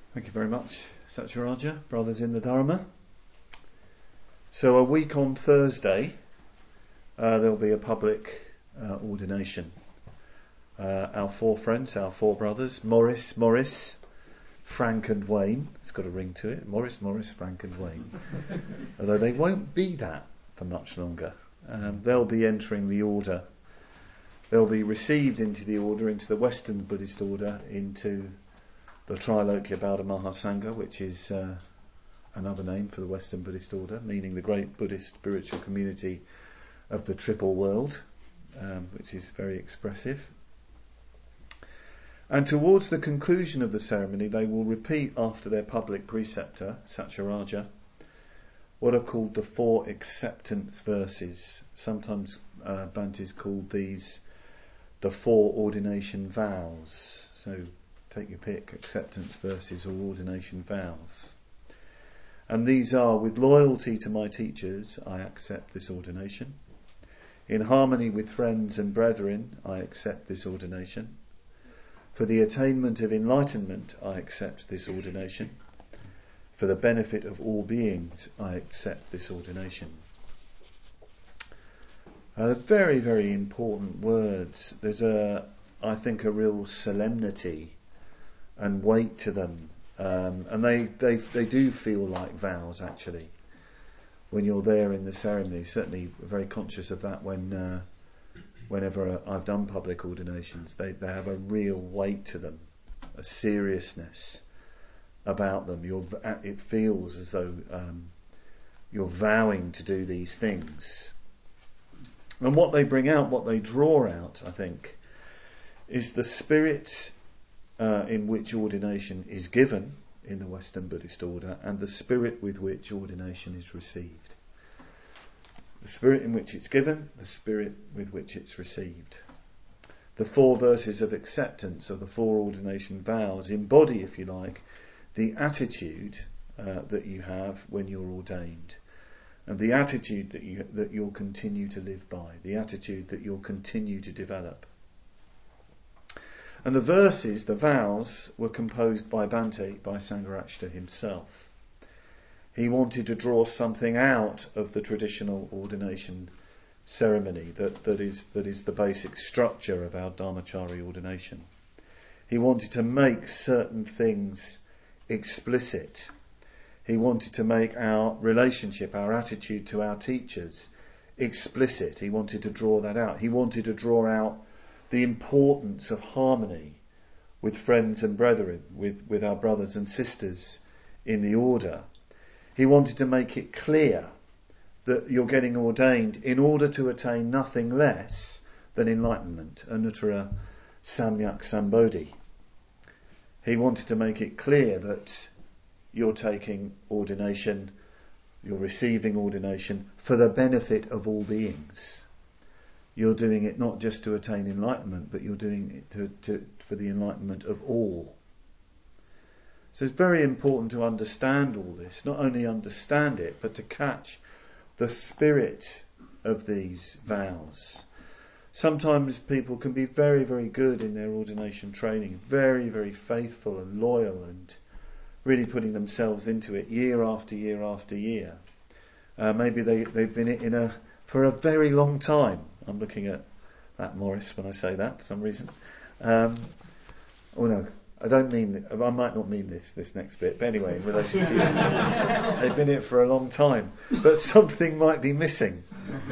Thank you very much, Satyaraja, brothers in the Dharma. So a week on Thursday, there'll be a public ordination. Our four friends, our four brothers, Maurice, Frank and Wayne. It's got a ring to it. Maurice, Frank and Wayne. Although they won't be that for much longer. They'll be entering the order. They'll be received into the order, into the Western Buddhist order, into the Trilokya Bauddha Mahasangha, which is another name for the Western Buddhist order, meaning the great Buddhist spiritual community of the triple world, which is very expressive. And towards the conclusion of the ceremony, they will repeat after their public preceptor, Satyaraja, what are called the four acceptance verses. Sometimes Bhante's called these the four ordination vows. So take your pick, acceptance verses or ordination vows. And these are: with loyalty to my teachers, I accept this ordination. In harmony with friends and brethren, I accept this ordination. For the attainment of enlightenment, I accept this ordination. For the benefit of all beings, I accept this ordination. Very, very important words. There's I think a real solemnity and weight to them, and they do feel like vows actually. When you're there in the ceremony, certainly very conscious of that whenever I've done public ordinations, they have a real weight to them, a seriousness about them. It feels as though you're vowing to do these things. And what they bring out, what they draw out, I think, is the spirit in which ordination is given in the Western Buddhist order, and the spirit with which ordination is received. The spirit in which it's given, the spirit with which it's received. The four verses of acceptance, or the four ordination vows, embody, if you like, the attitude that you have when you're ordained, and the attitude that you'll continue to live by, the attitude that you'll continue to develop. And the verses, the vows, were composed by Bhante, by Sangharakshita himself. He wanted to draw something out of the traditional ordination ceremony that is the basic structure of our Dharmachari ordination. He wanted to make certain things explicit. He wanted to make our relationship, our attitude to our teachers explicit. He wanted to draw that out. He wanted to draw out the importance of harmony with friends and brethren, with our brothers and sisters in the order. He wanted to make it clear that you're getting ordained in order to attain nothing less than enlightenment, anuttara samyak sambodhi. He wanted to make it clear that you're taking ordination, you're receiving ordination for the benefit of all beings. You're doing it not just to attain enlightenment, but you're doing it for the enlightenment of all. So it's very important to understand all this, not only understand it, but to catch the spirit of these vows. Sometimes people can be very, very good in their ordination training, very, very faithful and loyal, and really putting themselves into it year after year after year. Maybe they've been in it for a very long time. I'm looking at that Maurice when I say that for some reason. Oh no, I don't mean. I might not mean this next bit. But anyway, in relation to you, they've been in it for a long time, but something might be missing.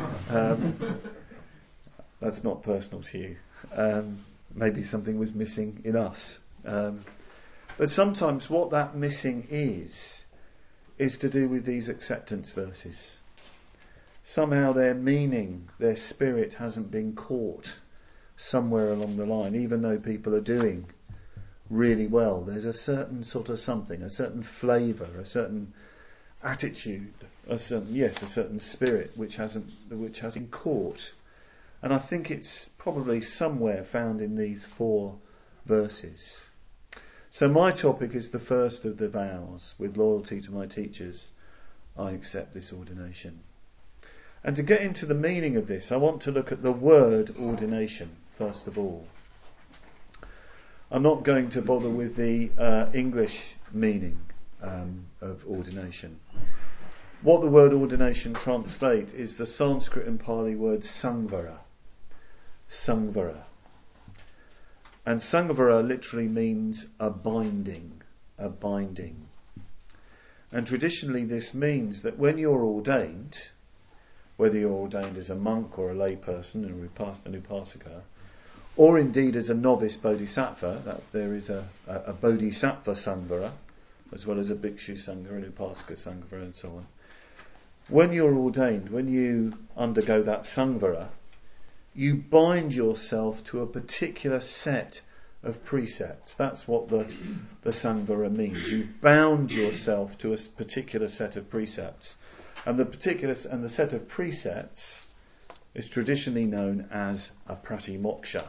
That's not personal to you. Maybe something was missing in us. But sometimes what that missing is to do with these acceptance verses. Somehow their meaning, their spirit hasn't been caught somewhere along the line, even though people are doing really well. There's a certain sort of something, a certain flavour, a certain attitude, a certain spirit which hasn't been caught. And I think it's probably somewhere found in these four verses. So my topic is the first of the vows: with loyalty to my teachers, I accept this ordination. And to get into the meaning of this, I want to look at the word ordination, first of all. I'm not going to bother with the English meaning of ordination. What the word ordination translates is the Sanskrit and Pali word sangvara. Sangvara. And sangvara literally means a binding. A binding. And traditionally this means that when you're ordained, whether you're ordained as a monk or a lay person, an upasaka, or indeed as a novice bodhisattva, that there is a bodhisattva sangvara, as well as a bhikshu sangha, an upasaka sangvara, and so on. When you're ordained, when you undergo that sangvara, you bind yourself to a particular set of precepts. That's what the sangvara means. You've bound yourself to a particular set of precepts, and the set of precepts is traditionally known as a pratimoksha,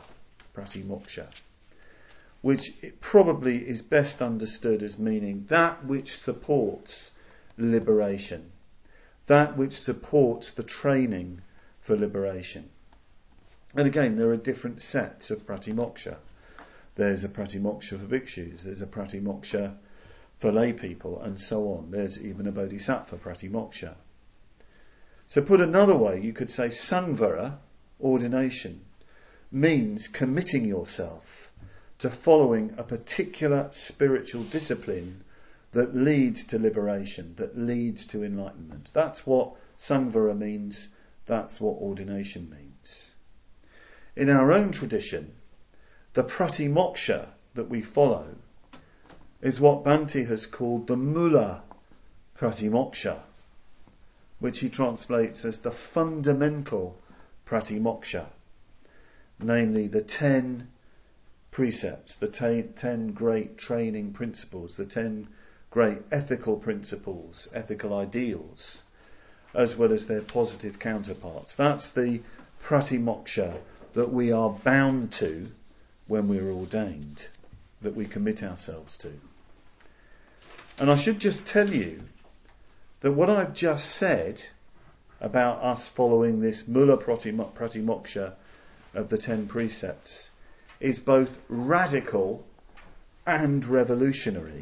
which it probably is best understood as meaning that which supports liberation, that which supports the training for liberation. And again, there are different sets of pratimoksha. There's a pratimoksha for bhikshus, there's a pratimoksha for lay people, and so on. There's even a bodhisattva pratimoksha. So put another way, you could say sangvara, ordination, means committing yourself to following a particular spiritual discipline that leads to liberation, that leads to enlightenment. That's what sangvara means, that's what ordination means. In our own tradition, the pratimoksha that we follow is what Bhante has called the mula pratimoksha, which he translates as the fundamental pratimoksha, namely the 10 precepts, the 10 great training principles, the 10 great ethical principles, ethical ideals, as well as their positive counterparts. That's the pratimoksha that we are bound to when we're ordained, that we commit ourselves to. And I should just tell you that what I've just said about us following this mula pratimoksha of the 10 precepts is both radical and revolutionary.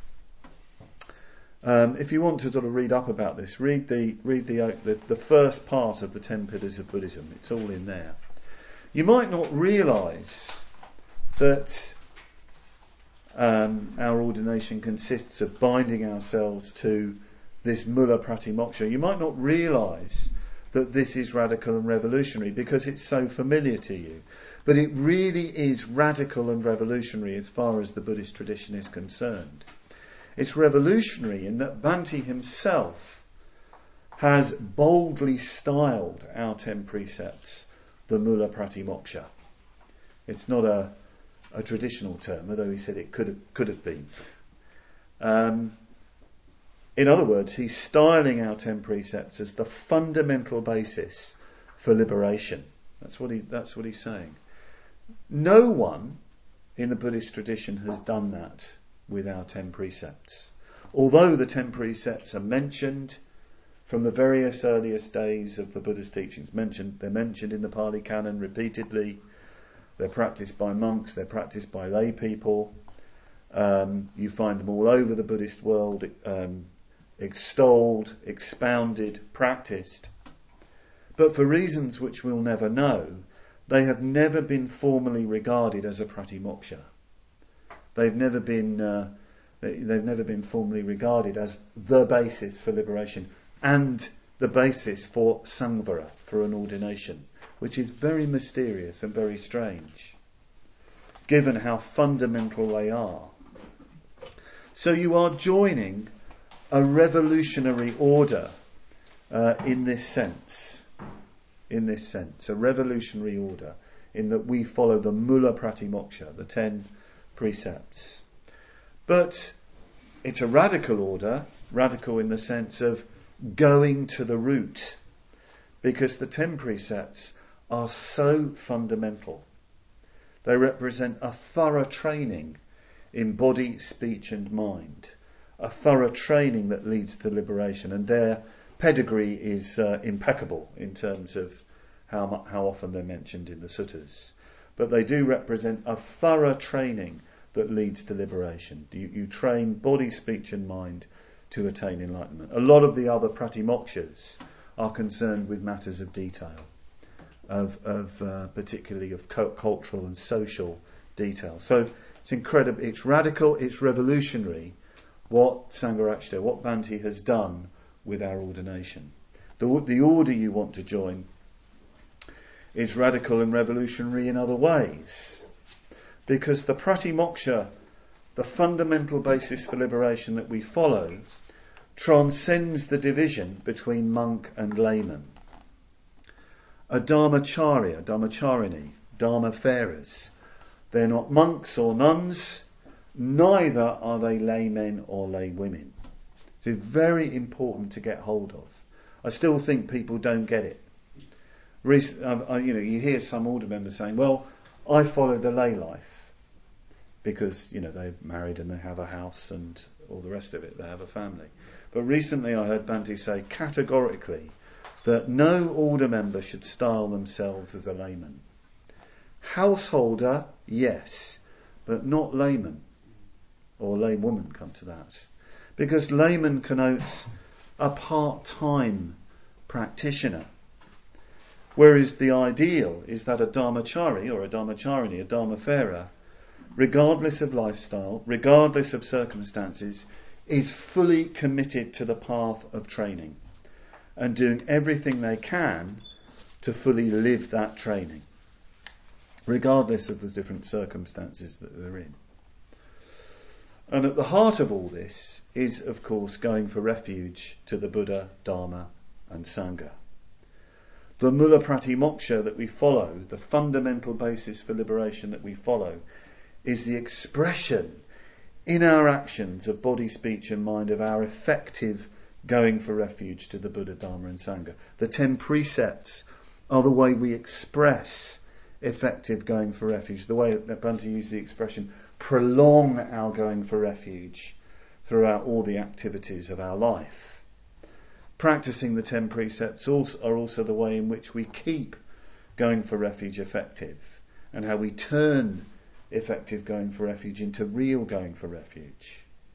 If you want to sort of read up about this, read the first part of the 10 Pillars of Buddhism. It's all in there. You might not realise that our ordination consists of binding ourselves to this mula pratimoksha. You might not realise that this is radical and revolutionary because it's so familiar to you. But it really is radical and revolutionary as far as the Buddhist tradition is concerned. It's revolutionary in that Bhante himself has boldly styled our 10 precepts the mula pratimoksha. It's not a traditional term, although he said it could have been. In other words, he's styling our 10 precepts as the fundamental basis for liberation. That's what he's saying. No one in the Buddhist tradition has done that with our 10 precepts. Although the 10 precepts are mentioned from the various earliest days of the Buddha's teachings, they're mentioned in the Pali Canon repeatedly. They're practiced by monks, they're practiced by lay people. You find them all over the Buddhist world, extolled, expounded, practiced. But for reasons which we'll never know, they have never been formally regarded as a pratimoksha. They've never been formally regarded as the basis for liberation and the basis for sangvara, for an ordination, which is very mysterious and very strange, given how fundamental they are. So you are joining a revolutionary order in this sense, a revolutionary order in that we follow the mula pratimoksha, the 10 precepts. But it's a radical order, radical in the sense of going to the root, because the 10 precepts are so fundamental. They represent a thorough training in body, speech and mind, a thorough training that leads to liberation, and their pedigree is impeccable in terms of how often they're mentioned in the suttas. but they do represent a thorough training that leads to liberation. You train body, speech and mind to attain enlightenment. A lot of the other pratimokshas are concerned with matters of detail, particularly of cultural and social detail. So it's incredible, it's radical, it's revolutionary what Sangharakshita, what Bhante has done with our ordination. The order you want to join is radical and revolutionary in other ways, because the pratimoksha, the fundamental basis for liberation that we follow, transcends the division between monk and layman. A dharmacharya, dharmacharini, dharma-farers, they're not monks or nuns, neither are they laymen or laywomen. So it's very important to get hold of. I still think people don't get it. You hear some order members saying, well, I follow the lay life because, they're married and they have a house and all the rest of it, they have a family. But recently I heard Bhante say categorically that no order member should style themselves as a layman. Householder, yes, but not layman or laywoman, come to that. Because layman connotes a part-time practitioner, whereas the ideal is that a dharmachari or a dharmacharini, a dharma-farer, regardless of lifestyle, regardless of circumstances, is fully committed to the path of training and doing everything they can to fully live that training, regardless of the different circumstances that they're in. And at the heart of all this is, of course, going for refuge to the Buddha, Dharma and Sangha. The Mula Pratimoksha that we follow, the fundamental basis for liberation that we follow, is the expression in our actions of body, speech and mind of our effective going for refuge to the Buddha, Dharma and Sangha. The 10 precepts are the way we express effective going for refuge, the way that Bhante used the expression, prolong our going for refuge throughout all the activities of our life. Practicing the 10 precepts are also the way in which we keep going for refuge effective, and how we turn effective going for refuge into real going for refuge.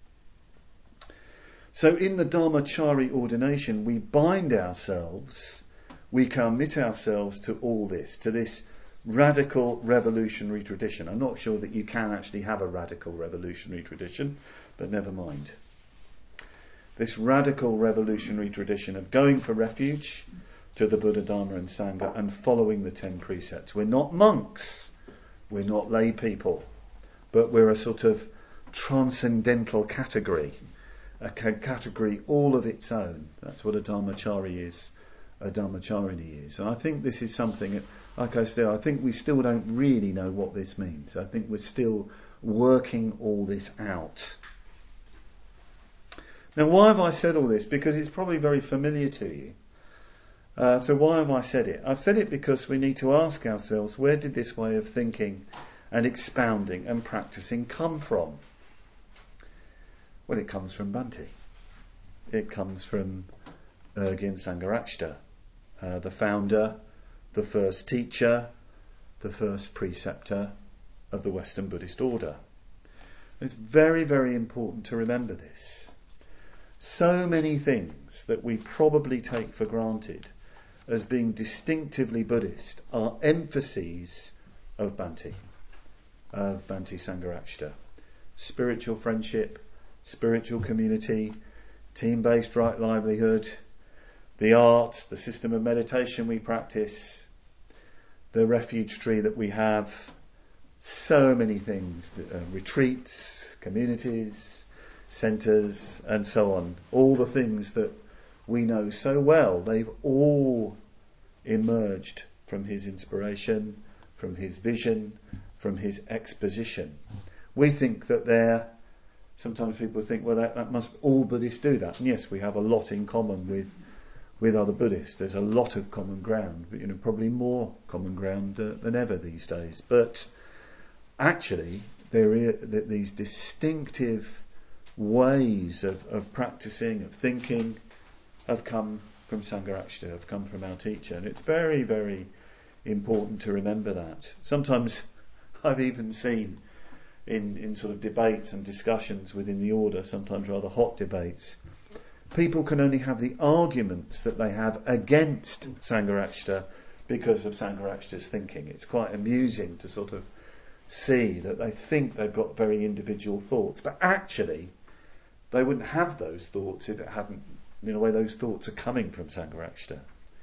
So in the Dharmachari ordination, we bind ourselves, we commit ourselves to all this, to this radical revolutionary tradition. I'm not sure that you can actually have a radical revolutionary tradition, but never mind. This radical revolutionary tradition of going for refuge to the Buddha, Dharma and Sangha and following the 10 precepts. We're not monks, we're not lay people, but we're a sort of transcendental category, a category all of its own. That's what a dharmachari is, a dharmacharini is. And I think this is something, like I said, I think we still don't really know what this means. I think we're still working all this out. Now, why have I said all this? Because it's probably very familiar to you. So why have I said it? I've said it because we need to ask ourselves, where did this way of thinking and expounding and practicing come from? Well, it comes from Bhante. It comes from Urgyen Sangharakshita, the founder, the first teacher, the first preceptor of the Western Buddhist order. It's very, very important to remember this. So many things that we probably take for granted as being distinctively Buddhist are emphases of Bhante Sangharakshita. Spiritual friendship, spiritual community, team-based right livelihood, the arts, the system of meditation we practice, the refuge tree that we have, so many things, retreats, communities, centres and so on, all the things that we know so well, they've all emerged from his inspiration, from his vision, from his exposition. We think that sometimes people think, well, that must all Buddhists do that. And yes, we have a lot in common with other Buddhists. There's a lot of common ground, but probably more common ground than ever these days. But actually, there are these distinctive ways of practicing, of thinking, have come from Sangharakshita, have come from our teacher. And it's very, very important to remember that. Sometimes I've even seen in sort of debates and discussions within the order, sometimes rather hot debates, people can only have the arguments that they have against Sangharakshita because of Sangharakshita's thinking. It's quite amusing to sort of see that they think they've got very individual thoughts, but actually they wouldn't have those thoughts if it hadn't, in a way, those thoughts are coming from Sangharakshita.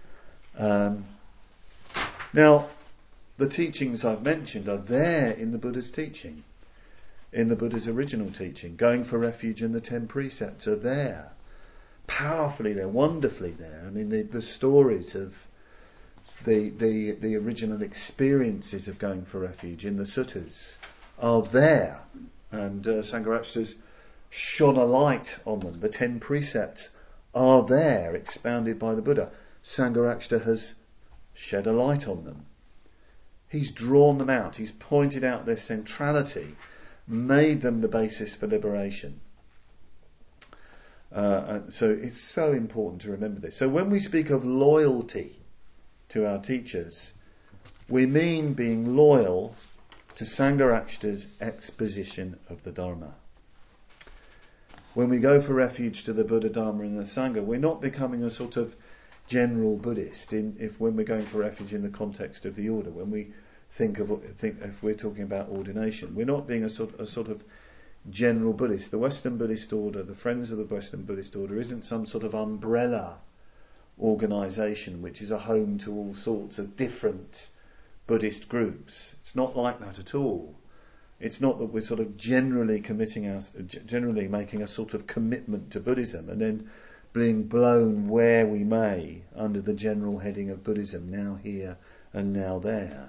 Now, the teachings I've mentioned are there in the Buddha's teaching, in the Buddha's original teaching. Going for refuge and the 10 precepts are there. Powerfully there, wonderfully there. I mean, the stories of the original experiences of going for refuge in the suttas are there. And Sangharakshita's shone a light on them. The 10 precepts are there, expounded by the Buddha. Sangharakshita has shed a light on them. He's drawn them out. He's pointed out their centrality, made them the basis for liberation. So it's so important to remember this. So when we speak of loyalty to our teachers, we mean being loyal to Sangharakshita's exposition of the Dharma. When we go for refuge to the Buddha, Dharma and the Sangha, we're not becoming a sort of general Buddhist when we're going for refuge in the context of the order. When we think if we're talking about ordination, we're not being a sort of general Buddhist. The Western Buddhist order, the Friends of the Western Buddhist order, isn't some sort of umbrella organisation which is a home to all sorts of different Buddhist groups. It's not like that at all. It's not that we're sort of generally making a sort of commitment to Buddhism and then being blown where we may under the general heading of Buddhism, now here and now there.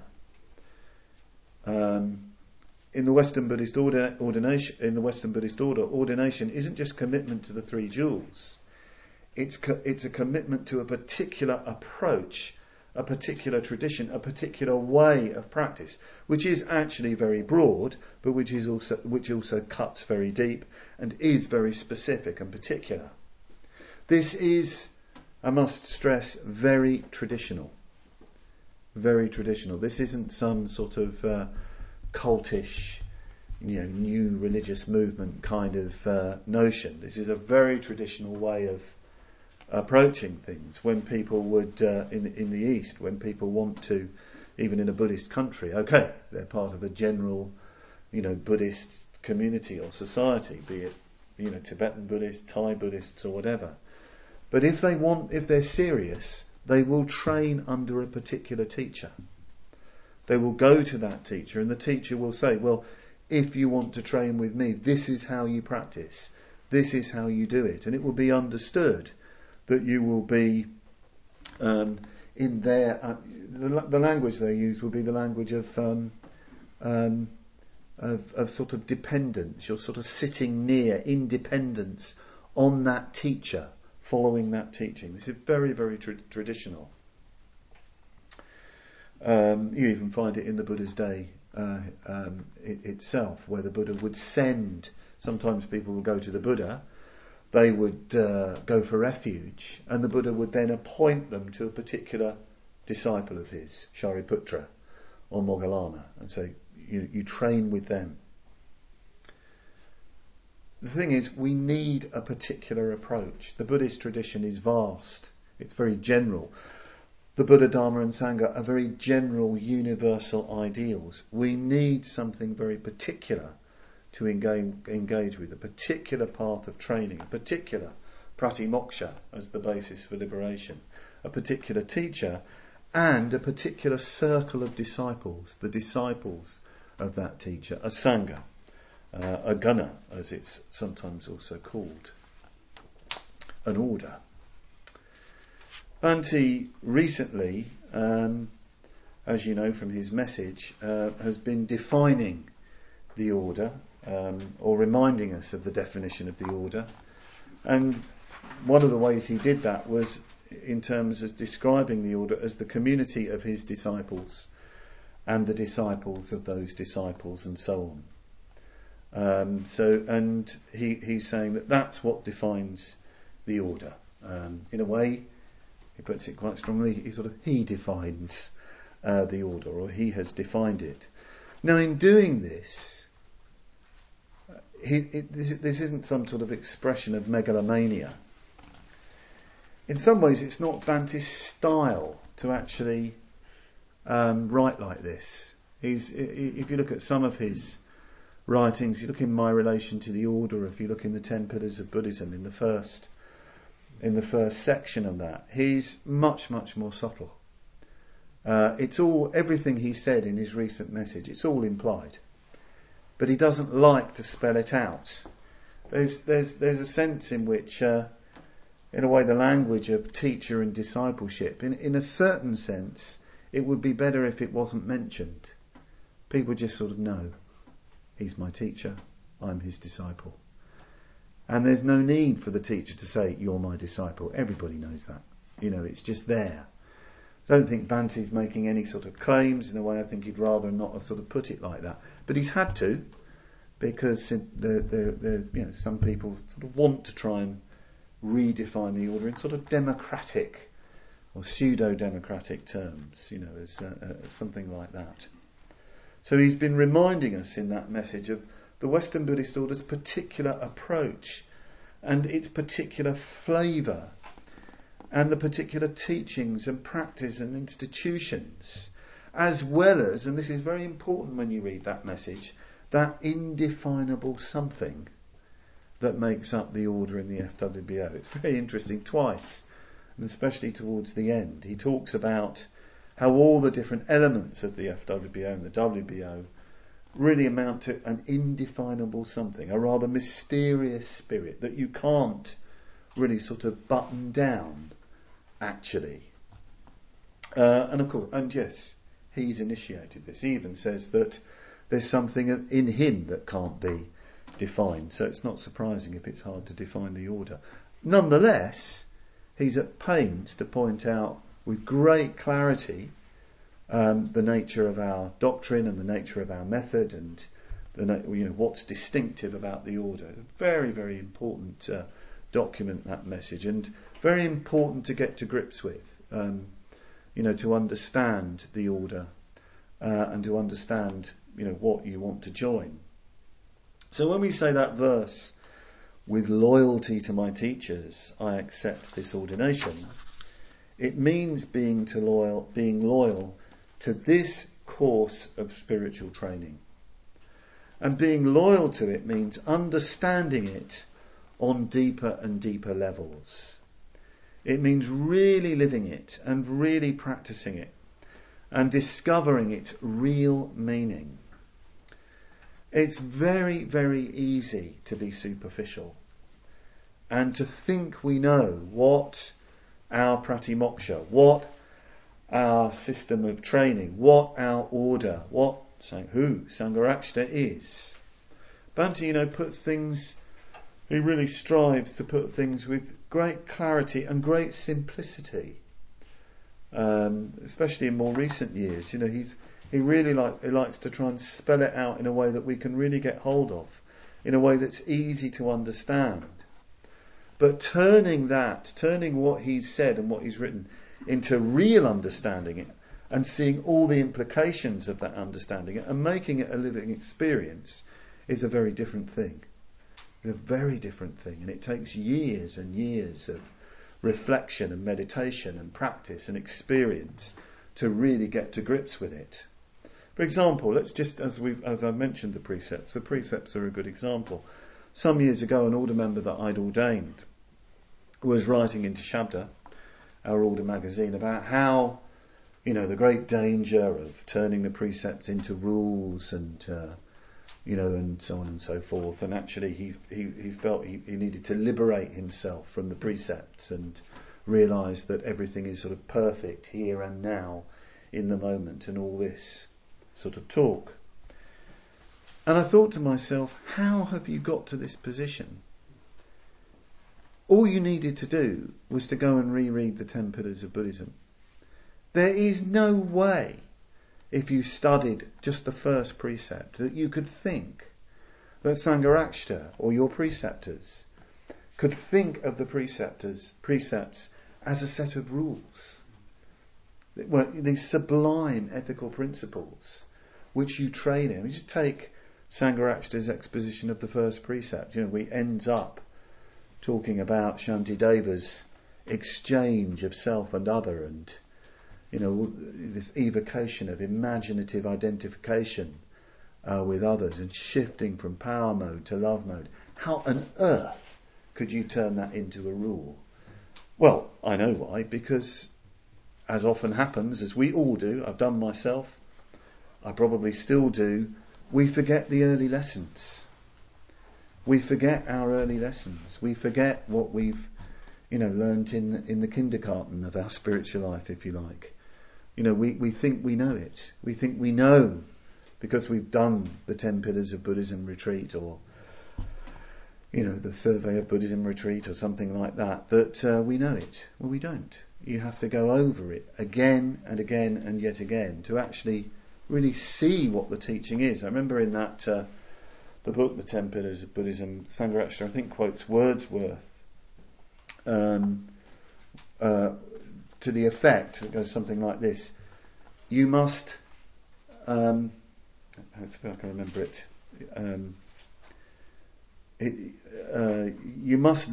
In the Western Buddhist order, ordination isn't just commitment to the 3 jewels. It's a commitment to a particular approach, a particular tradition, a particular way of practice, which is actually very broad, but which also cuts very deep and is very specific and particular. This is, I must stress, very traditional. Very traditional. This isn't some sort of cultish, new religious movement kind of notion. This is a very traditional way of approaching things. When people would, in the East, when people want to, even in a Buddhist country, okay, they're part of a general, Buddhist community or society, be it, Tibetan Buddhists, Thai Buddhists or whatever. But if they're serious, they will train under a particular teacher. They will go to that teacher and the teacher will say, well, if you want to train with me, this is how you practice. This is how you do it. And it will be understood that you will be in their... the language they use will be the language of sort of dependence. You're sort of sitting near, independence on that teacher, following that teaching. This is very, very traditional. You even find it in the Buddha's day itself, where the Buddha would send, sometimes people would go to the Buddha, they would go for refuge, and the Buddha would then appoint them to a particular disciple of his, Shariputra or Moggallana, and say, you train with them. The thing is, we need a particular approach. The Buddhist tradition is vast. It's very general. The Buddha, Dharma and Sangha are very general, universal ideals. We need something very particular to engage with, a particular path of training, a particular pratimoksha as the basis for liberation, a particular teacher, and a particular circle of disciples, the disciples of that teacher, a Sangha. A gana, as it's sometimes also called, an order. Bhante recently, as you know from his message, has been defining the order, or reminding us of the definition of the order. And one of the ways he did that was in terms of describing the order as the community of his disciples and the disciples of those disciples and so on. He's saying that that's what defines the order. In a way, he puts it quite strongly, he defines the order, or he has defined it. Now, in doing this, this isn't some sort of expression of megalomania. In some ways, it's not Bhante's style to actually write like this. If you look at some of his writings, you look in My Relation to the Order, if you look in the 10 Pillars of Buddhism, in the first section of that, he's much, much more subtle. It's all, everything he said in his recent message, it's all implied. But he doesn't like to spell it out. There's a sense in which, in a way, the language of teacher and discipleship, in a certain sense, it would be better if it wasn't mentioned. People just sort of know, he's my teacher, I'm his disciple. And there's no need for the teacher to say, you're my disciple. Everybody knows that. It's just there. I don't think Bhante's making any sort of claims. In a way, I think he'd rather not have sort of put it like that. But he's had to, because some people sort of want to try and redefine the order in sort of democratic or pseudo-democratic terms, as something like that. So he's been reminding us in that message of the Western Buddhist order's particular approach and its particular flavour and the particular teachings and practice and institutions, as well as, and this is very important when you read that message, that indefinable something that makes up the order in the FWBO. It's very interesting. Twice, and especially towards the end, he talks about how all the different elements of the FWBO and the WBO really amount to an indefinable something, a rather mysterious spirit that you can't really sort of button down, actually. And of course, and yes, he's initiated this. He even says that there's something in him that can't be defined, so it's not surprising if it's hard to define the order. Nonetheless, he's at pains to point out with great clarity the nature of our doctrine and the nature of our method, and what's distinctive about the order. Very, very important document, that message, and very important to get to grips with. To understand the order and to understand what you want to join. So when we say that verse, with loyalty to my teachers, I accept this ordination, it means being loyal to this course of spiritual training. And being loyal to it means understanding it on deeper and deeper levels. It means really living it and really practicing it and discovering its real meaning. It's very, very easy to be superficial and to think we know what our pratimoksha, what our system of training, what our order, who Sangharakshita is. Bhante, puts things, he really strives to put things with great clarity and great simplicity. Especially in more recent years, he really likes to try and spell it out in a way that we can really get hold of, in a way that's easy to understand. But turning what he's said and what he's written into real understanding it, and seeing all the implications of that understanding it, and making it a living experience, is a very different thing. A very different thing, and it takes years and years of reflection and meditation and practice and experience to really get to grips with it. For example, let's just, as I mentioned the precepts are a good example. Some years ago, an order member that I'd ordained was writing into Shabda, our order magazine, about how, the great danger of turning the precepts into rules and, and so on and so forth. And actually he felt he needed to liberate himself from the precepts and realise that everything is sort of perfect here and now in the moment, and all this sort of talk. And I thought to myself, how have you got to this position? All you needed to do was to go and reread the 10 Pillars of Buddhism. There is no way, if you studied just the first precept, that you could think that Sangharakshita, or your preceptors, could think of the precepts as a set of rules. well, these sublime ethical principles which you train in. We just take Sangharakshita's exposition of the first precept. We end up talking about Shantideva's exchange of self and other, and this evocation of imaginative identification with others, and shifting from power mode to love mode. How on earth could you turn that into a rule? Well, I know why, because as often happens, as we all do, I've done myself, I probably still do, we forget the early lessons. We forget our early lessons. We forget what we've, learnt in the kindergarten of our spiritual life, if you like. We think we know it. We think we know because we've done the 10 Pillars of Buddhism retreat, or the Survey of Buddhism retreat, or something like that, that we know it. Well, we don't. You have to go over it again and again and yet again to actually really see what the teaching is. I remember in that the book, The 10 Pillars of Buddhism, Sangharakshita, I think, quotes Wordsworth to the effect, it goes something like this: you must, I feel like I remember it, you must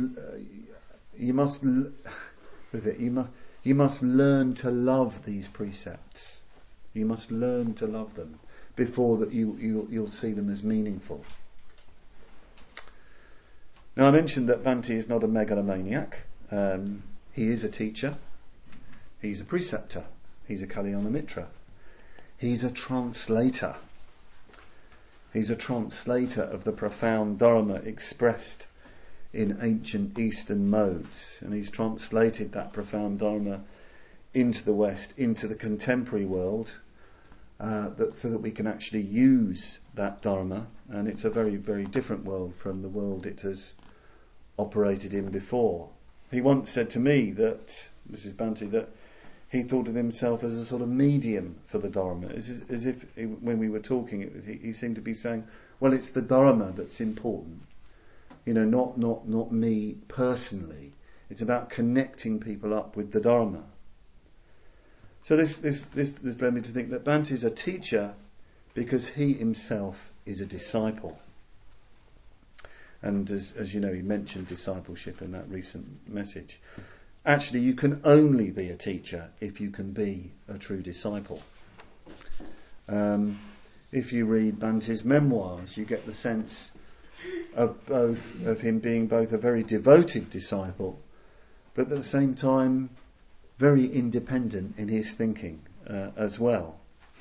learn to love these precepts. You must learn to love them before that you'll see them as meaningful. Now, I mentioned that Bhante is not a megalomaniac. He is a teacher. He's a preceptor. He's a Kalyana Mitra. He's a translator. He's a translator of the profound Dharma expressed in ancient Eastern modes. And he's translated that profound Dharma into the West, into the contemporary world, so that we can actually use that Dharma. And it's a very, very different world from the world it has operated in before. He once said to me that, this is Bhante, that he thought of himself as a sort of medium for the Dharma. As if when we were talking, he seemed to be saying, well, it's the Dharma that's important. Not me personally. It's about connecting people up with the Dharma. So this led me to think that Bhante is a teacher because he himself is a disciple. And as you know, he mentioned discipleship in that recent message. Actually, you can only be a teacher if you can be a true disciple. If you read Bhante's memoirs, you get the sense of him being both a very devoted disciple, but at the same time very independent in his thinking as well.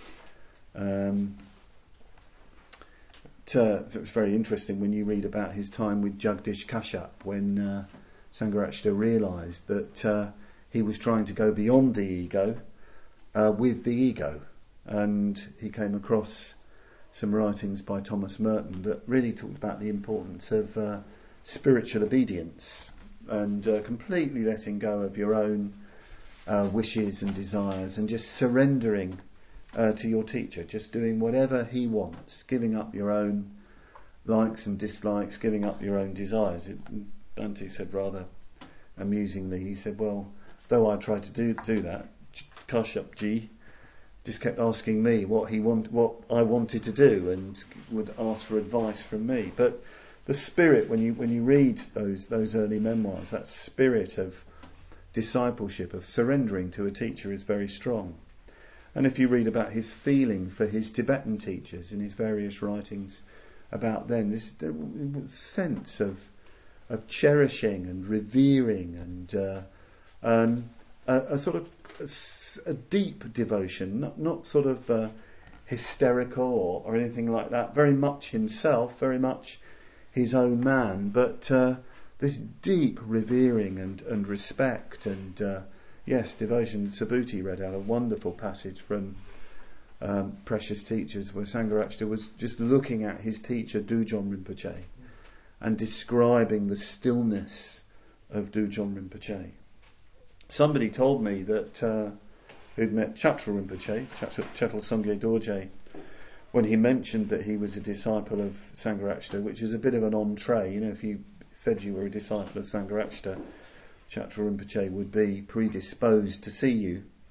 It's very interesting when you read about his time with Jagdish Kashyap, when Sangharakshita realised that he was trying to go beyond the ego with the ego, and he came across some writings by Thomas Merton that really talked about the importance of spiritual obedience and completely letting go of your own wishes and desires and just surrendering to your teacher, just doing whatever he wants, giving up your own likes and dislikes, giving up your own desires. Bhante said rather amusingly, he said, well, though I tried to do that, Kashyapji just kept asking me what I wanted to do, and would ask for advice from me. But the spirit, when you read those early memoirs, that spirit of discipleship, of surrendering to a teacher, is very strong. And if you read about his feeling for his Tibetan teachers in his various writings about them, this sense of cherishing and revering and a sort of a deep devotion, not sort of hysterical or anything like that. Very much himself, very much his own man, but this deep revering and respect and yes, devotion. Subhuti read out a wonderful passage from Precious Teachers where Sangharakshita was just looking at his teacher Dujom Rinpoche and describing the stillness of Dujom Rinpoche. Somebody told me that who'd met Chatrul Rinpoche, Chetal Songye Dorje, when he mentioned that he was a disciple of Sangharakshita, which is a bit of an entree. If you said you were a disciple of Sangharakshita, Chatrul Rinpoche would be predisposed to see you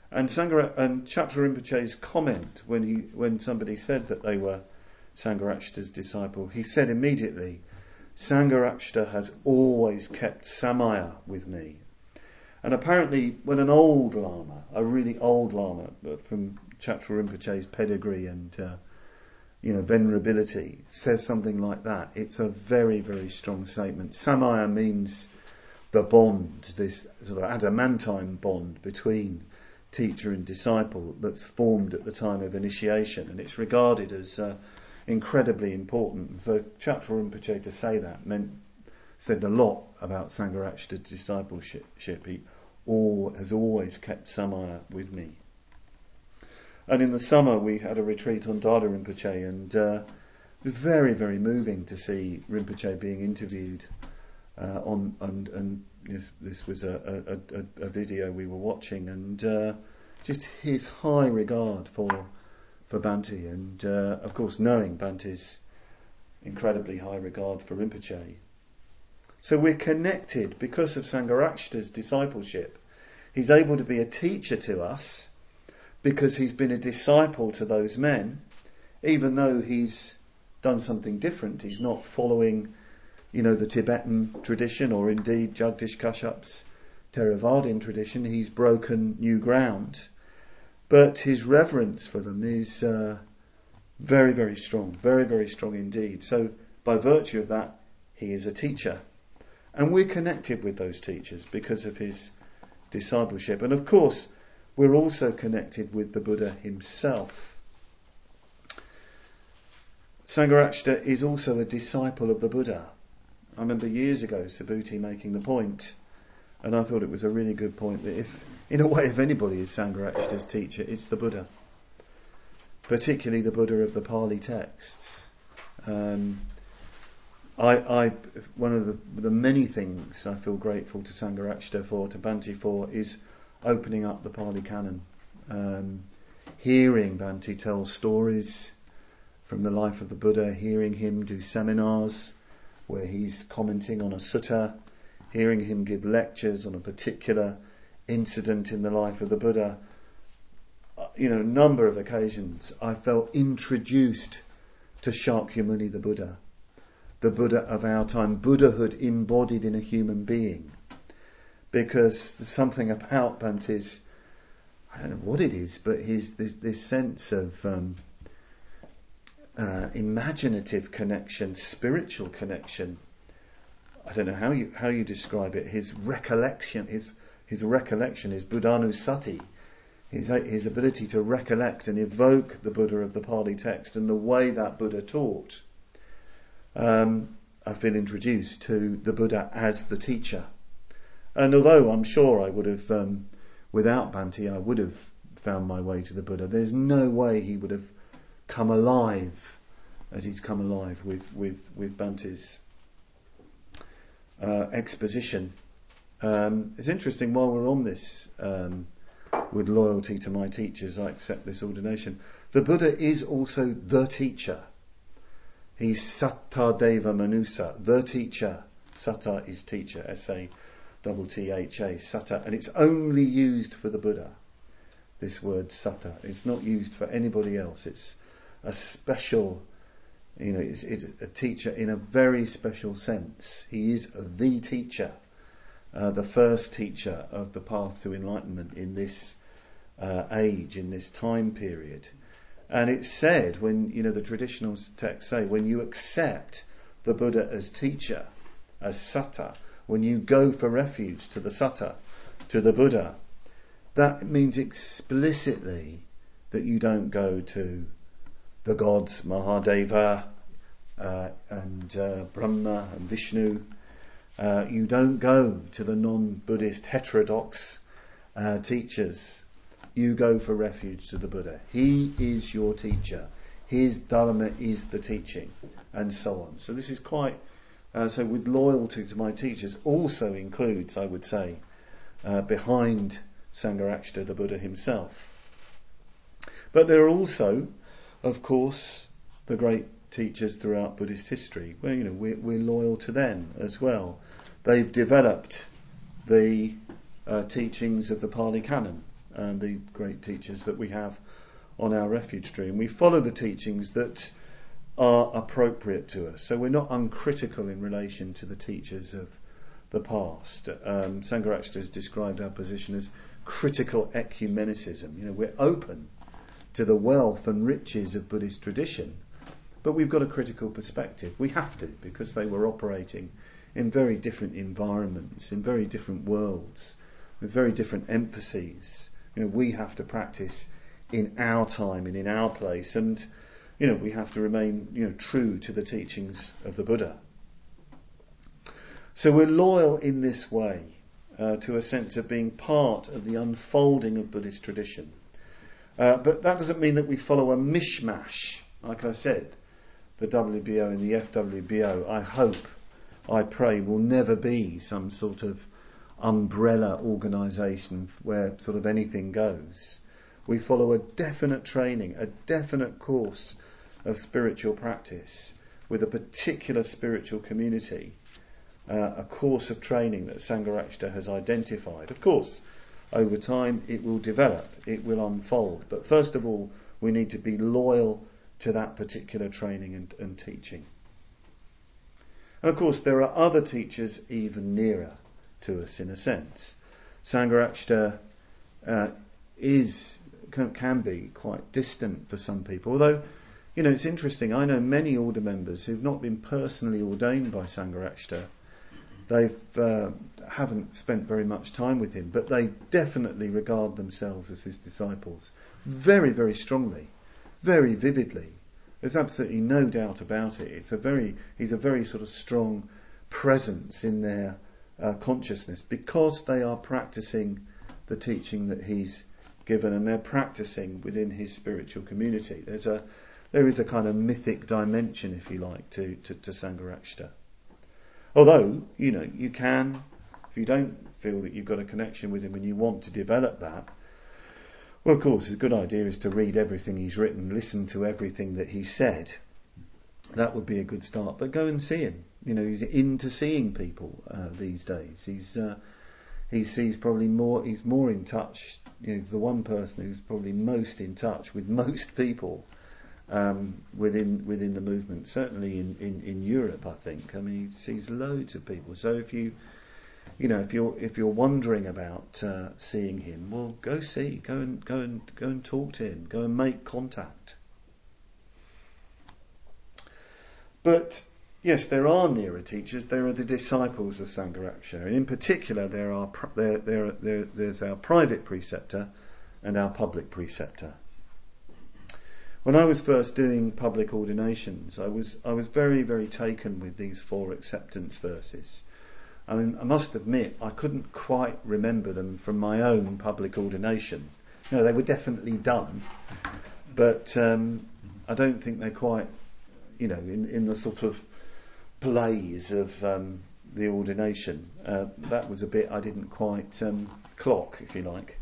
And Chakra Rinpoche's comment when somebody said that they were Sangharakshita's disciple, he said immediately, Sangharakshita has always kept Samaya with me. And apparently when an old Lama, a really old Lama from Chakra Rinpoche's pedigree and venerability says something like that, it's a very, very strong statement. Samaya means the bond, this sort of adamantine bond between teacher and disciple that's formed at the time of initiation, and it's regarded as incredibly important. For Chakra Rinpoche to say that said a lot about Sangharakshita's discipleship. He has always kept Samaya with me. And in the summer we had a retreat on Dada Rinpoche, and it was very, very moving to see Rinpoche being interviewed this was a video we were watching, and just his high regard for Bhante, and of course knowing Bhante's incredibly high regard for Rinpoche. So we're connected because of Sangharakshita's discipleship. He's able to be a teacher to us because he's been a disciple to those men, even though he's done something different. He's not following the Tibetan tradition, or indeed Jagdish Kashap's Theravadin tradition. He's broken new ground. But his reverence for them is very, very strong. Very, very strong indeed. So by virtue of that, he is a teacher. And we're connected with those teachers because of his discipleship. And of course, we're also connected with the Buddha himself. Sangharakshita is also a disciple of the Buddha. I remember years ago Subhuti making the point, and I thought it was a really good point, that if anybody is Sangharakshita's teacher, it's the Buddha. Particularly the Buddha of the Pali texts. One of the many things I feel grateful to Sangharakshita for, to Bhante for, is opening up the Pali Canon. Hearing Bhante tell stories from the life of the Buddha, hearing him do seminars where he's commenting on a sutta, hearing him give lectures on a particular incident in the life of the Buddha. A number of occasions I felt introduced to Shakyamuni the Buddha of our time, Buddhahood embodied in a human being. Because there's something about Bhante's, I don't know what it is, but this sense of imaginative connection, spiritual connection. I don't know how you describe it. His recollection, his Buddhanusati, his ability to recollect and evoke the Buddha of the Pali text and the way that Buddha taught. I've been introduced to the Buddha as the teacher. And although I'm sure I would have, without Bhante, I would have found my way to the Buddha, there's no way he would have come alive as he's come alive with Bhante's exposition. It's interesting, while we're on this, with loyalty to my teachers, I accept this ordination. The Buddha is also the teacher. He's Satta Deva Manusa, the teacher. Satta is teacher, S-A-T-T-H-A, Satta. And it's only used for the Buddha, this word Satta. It's not used for anybody else. It's a special, it's a teacher in a very special sense. He is the teacher, the first teacher of the path to enlightenment in this age, in this time period. And it's said, when, the traditional texts say, when you accept the Buddha as teacher, as Satta, when you go for refuge to the Satta, to the Buddha, that means explicitly that you don't go to the gods, Mahadeva and Brahma and Vishnu. You don't go to the non-Buddhist heterodox teachers. You go for refuge to the Buddha. He is your teacher. His dharma is the teaching, and so on. So this is quite... so with loyalty to my teachers also includes, I would say, behind Sangharakshita, the Buddha himself. But there are also, of course, the great teachers throughout Buddhist history. Well, we're loyal to them as well. They've developed the teachings of the Pali Canon. the great teachers that we have on our refuge tree, and we follow the teachings that are appropriate to us. So we're not uncritical in relation to the teachers of the past. Sangharakshita has described our position as critical ecumenicism. We're open to the wealth and riches of Buddhist tradition, but we've got a critical perspective. We have to, because they were operating in very different environments, in very different worlds, with very different emphases. We have to practice in our time and in our place, and we have to remain true to the teachings of the Buddha. So we're loyal in this way to a sense of being part of the unfolding of Buddhist tradition. But that doesn't mean that we follow a mishmash. Like I said, the WBO and the FWBO, I pray, will never be some sort of umbrella organisation where sort of anything goes. We follow a definite training, a definite course of spiritual practice with a particular spiritual community, a course of training that Sangharakshita has identified. Of course, over time it will develop, it will unfold, but first of all we need to be loyal to that particular training and teaching. And of course there are other teachers even nearer to us in a sense. Sangharakshita can be quite distant for some people, although it's interesting, I know many order members who've not been personally ordained by Sangharakshita. They haven't spent very much time with him, but they definitely regard themselves as his disciples very, very strongly, very vividly. There's absolutely no doubt about it. He's a very sort of strong presence in their consciousness, because they are practicing the teaching that he's given, and they're practicing within his spiritual community. There is a kind of mythic dimension, if you like, to Sangharakshita. Although, you can, if you don't feel that you've got a connection with him and you want to develop that, well, of course, a good idea is to read everything he's written, listen to everything that he said. That would be a good start. But go and see him. He's into seeing people these days. He sees probably more. He's more in touch. He's the one person who's probably most in touch with most people within the movement. Certainly in Europe, I think. I mean, he sees loads of people. So if you're wondering about seeing him, well, go and talk to him. Go and make contact. But yes, there are nearer teachers. There are the disciples of Sangharakshita, and in particular, there's our private preceptor and our public preceptor. When I was first doing public ordinations, I was very, very taken with these 4 acceptance verses. I mean, I must admit, I couldn't quite remember them from my own public ordination. They were definitely done, but I don't think they quite, in the sort of blaze of the ordination. That was a bit I didn't quite clock, if you like.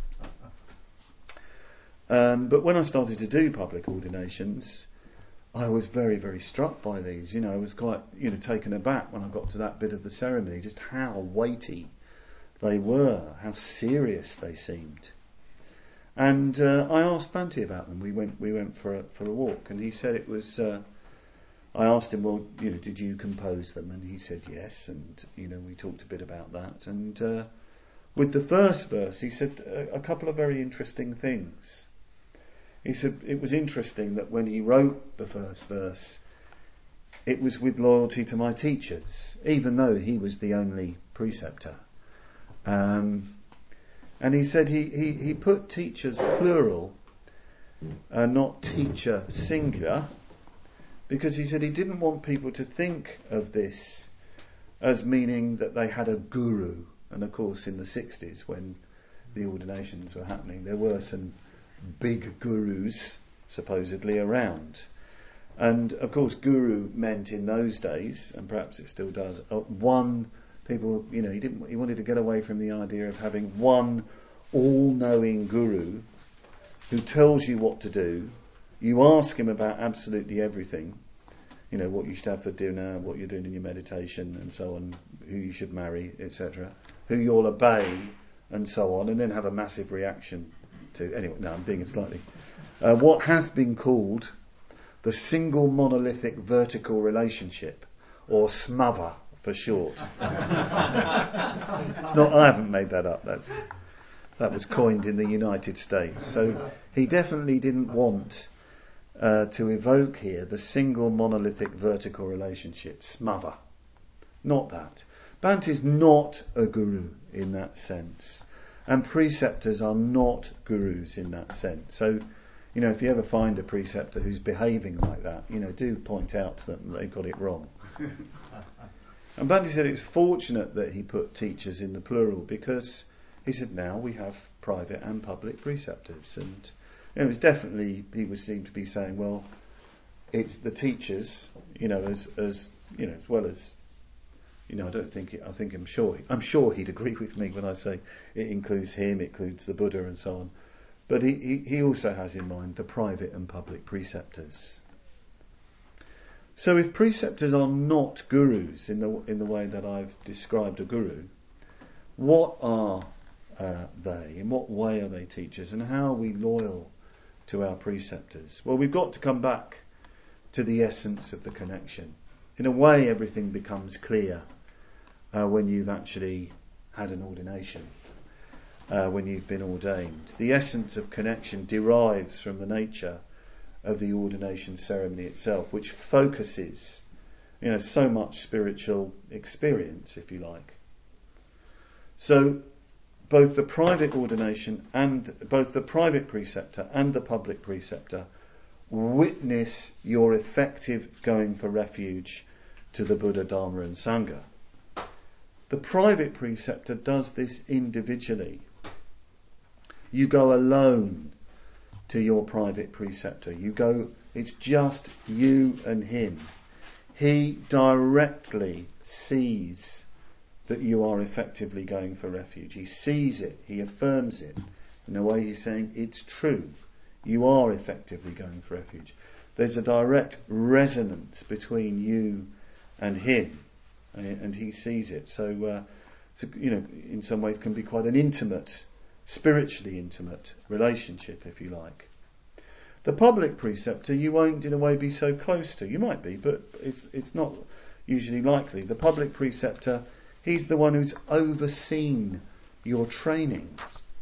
But when I started to do public ordinations, I was very, very struck by these. I was quite, taken aback when I got to that bit of the ceremony, just how weighty they were, how serious they seemed. And I asked Bhante about them. We went for a walk, and he said it was. I asked him, well, did you compose them? And he said yes, and we talked a bit about that. And with the first verse, he said a couple of very interesting things. He said it was interesting that when he wrote the first verse, it was with loyalty to my teachers, even though he was the only preceptor. And he said he put teachers plural, not teacher singular, because he said he didn't want people to think of this as meaning that they had a guru. And of course in the 60s, when the ordinations were happening, there were some big gurus supposedly around. And of course guru meant in those days, and perhaps it still does, he wanted to get away from the idea of having one all-knowing guru who tells you what to do. You ask him about absolutely everything, what you should have for dinner, what you're doing in your meditation and so on, who you should marry, etc., who you'll obey and so on, and then have a massive reaction to. Anyway, no, I'm being slightly... what has been called the single monolithic vertical relationship, or SMOTHER for short. It's not. I haven't made that up. That was coined in the United States. So he definitely didn't want to evoke here the single monolithic vertical relationship, SMOTHER. Not that. Bhante is not a guru in that sense, and preceptors are not gurus in that sense. So, if you ever find a preceptor who's behaving like that, do point out to them that they've got it wrong. And Bhante said it's fortunate that he put teachers in the plural, because he said now we have private and public preceptors, and it was definitely, he was seemed to be saying, well, it's the teachers, as well as, I'm sure he'd agree with me when I say it includes him, it includes the Buddha and so on. But he also has in mind the private and public preceptors. So if preceptors are not gurus in the way that I've described a guru, what are they? In what way are they teachers? And how are we loyal to our preceptors? Well, we've got to come back to the essence of the connection. In a way, everything becomes clear when you've actually had an ordination. When you've been ordained. The essence of connection derives from the nature of the ordination ceremony itself, which focuses, so much spiritual experience, if you like. So, both the private ordination and both the private preceptor and the public preceptor witness your effective going for refuge to the Buddha, Dharma and Sangha. The private preceptor does this individually. You go alone to your private preceptor. It's just you and him. He directly sees that you are effectively going for refuge. He sees it, he affirms it. In a way he's saying, it's true. You are effectively going for refuge. There's a direct resonance between you and him, and he sees it. So in some ways can be quite an intimate, spiritually intimate relationship, if you like. The public preceptor you won't in a way be so close to. You might be, but it's not usually likely. The public preceptor, he's the one who's overseen your training.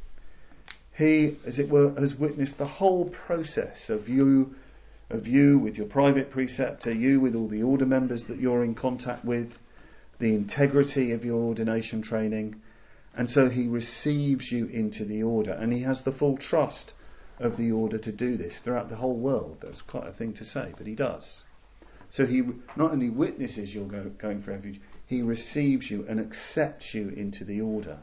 He, as it were, has witnessed the whole process of you with your private preceptor, you with all the order members that you're in contact with, the integrity of your ordination training. And so he receives you into the order, and he has the full trust of the order to do this throughout the whole world. That's quite a thing to say, but he does. So he not only witnesses your going for refuge, he receives you and accepts you into the order.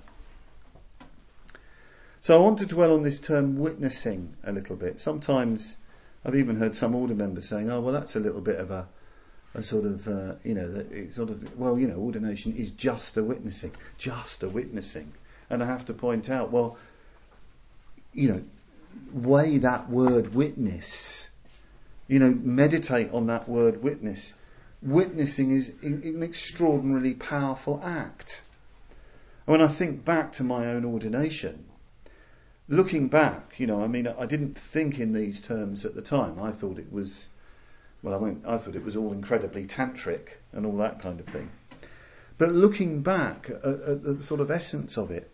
So I want to dwell on this term witnessing a little bit. Sometimes I've even heard some order members saying, oh, well, that's a little bit of a sort of, ordination is just a witnessing. And I have to point out, well, weigh that word witness. Meditate on that word witness. Witnessing is an extraordinarily powerful act. And when I think back to my own ordination, looking back, I didn't think in these terms at the time. I thought it was... I thought it was all incredibly tantric and all that kind of thing. But looking back at the sort of essence of it,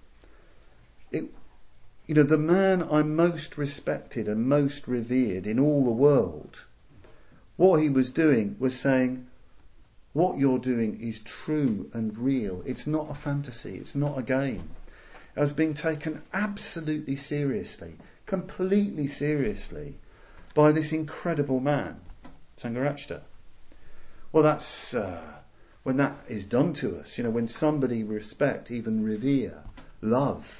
the man I most respected and most revered in all the world, what he was doing was saying, what you're doing is true and real. It's not a fantasy. It's not a game. I was being taken absolutely seriously, completely seriously, by this incredible man, Sangharakshita. Well, that's when that is done to us, when somebody we respect, even revere, love,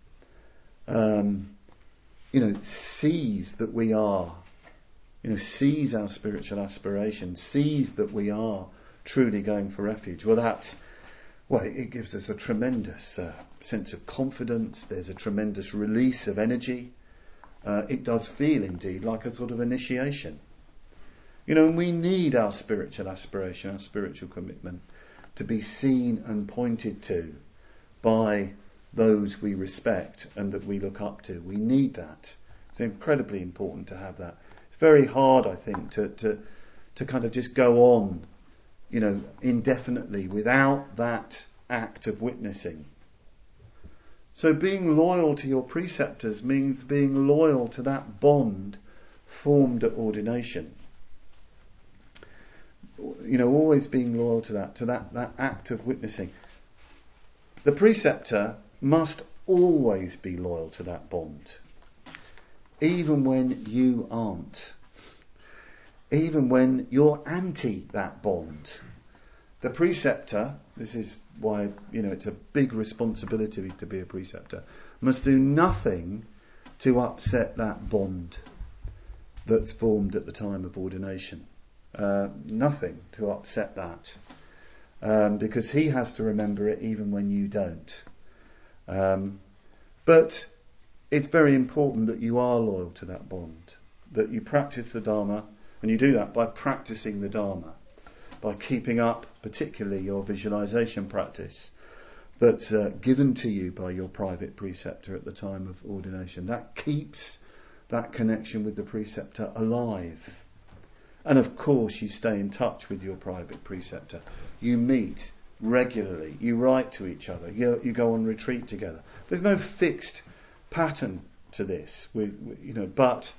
sees that we are, sees our spiritual aspiration, sees that we are truly going for refuge. It gives us a tremendous sense of confidence. There's a tremendous release of energy. It does feel indeed like a sort of initiation. And we need our spiritual aspiration, our spiritual commitment to be seen and pointed to by those we respect and that we look up to. We need that. It's incredibly important to have that. It's very hard, I think, to kind of just go on, indefinitely without that act of witnessing. So being loyal to your preceptors means being loyal to that bond formed at ordination. Always being loyal to that act of witnessing. The preceptor must always be loyal to that bond, even when you aren't. Even when you're anti that bond. The preceptor, this is why, it's a big responsibility to be a preceptor, must do nothing to upset that bond that's formed at the time of ordination. Nothing to upset that. Because he has to remember it even when you don't. But it's very important that you are loyal to that bond, that you practice the Dharma, and you do that by practicing the Dharma, by keeping up particularly your visualization practice that's given to you by your private preceptor at the time of ordination. That keeps that connection with the preceptor alive. And of course you stay in touch with your private preceptor. You meet regularly, you write to each other, you go on retreat together. There's no fixed pattern to this, but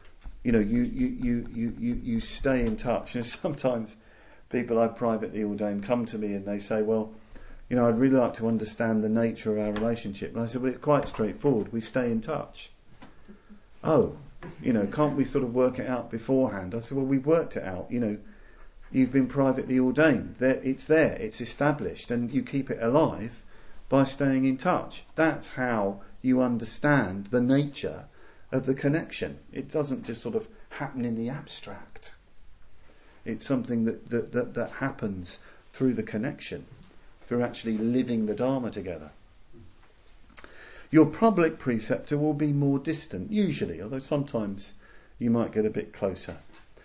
you stay in touch. Sometimes people I've privately ordained come to me and they say, well, I'd really like to understand the nature of our relationship. And I said, well, it's quite straightforward. We stay in touch. Oh, can't we sort of work it out beforehand? I said, well, we've worked it out. You've been privately ordained. It's established, and you keep it alive by staying in touch. That's how you understand the nature of the connection. It doesn't just sort of happen in the abstract. It's something that happens through the connection, through actually living the Dharma together. Your public preceptor will be more distant, usually, although sometimes you might get a bit closer.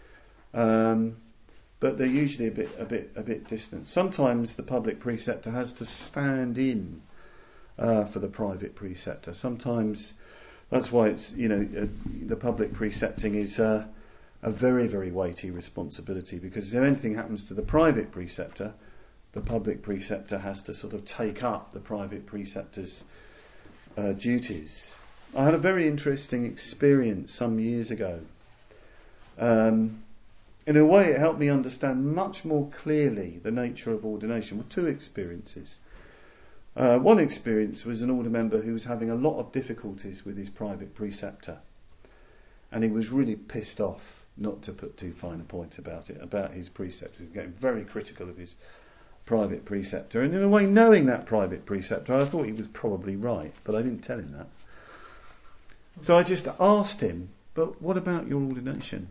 But they're usually a bit distant. Sometimes the public preceptor has to stand in for the private preceptor. Sometimes that's why it's the public precepting is a very, very weighty responsibility, because if anything happens to the private preceptor, the public preceptor has to sort of take up the private preceptor's duties. I had a very interesting experience some years ago. In a way, it helped me understand much more clearly the nature of ordination. Well, two experiences. One experience was an order member who was having a lot of difficulties with his private preceptor, and he was really pissed off, not to put too fine a point about it, about his preceptor. He was getting very critical of his private preceptor, and in a way, knowing that private preceptor, I thought he was probably right, but I didn't tell him that. So I just asked him, but what about your ordination?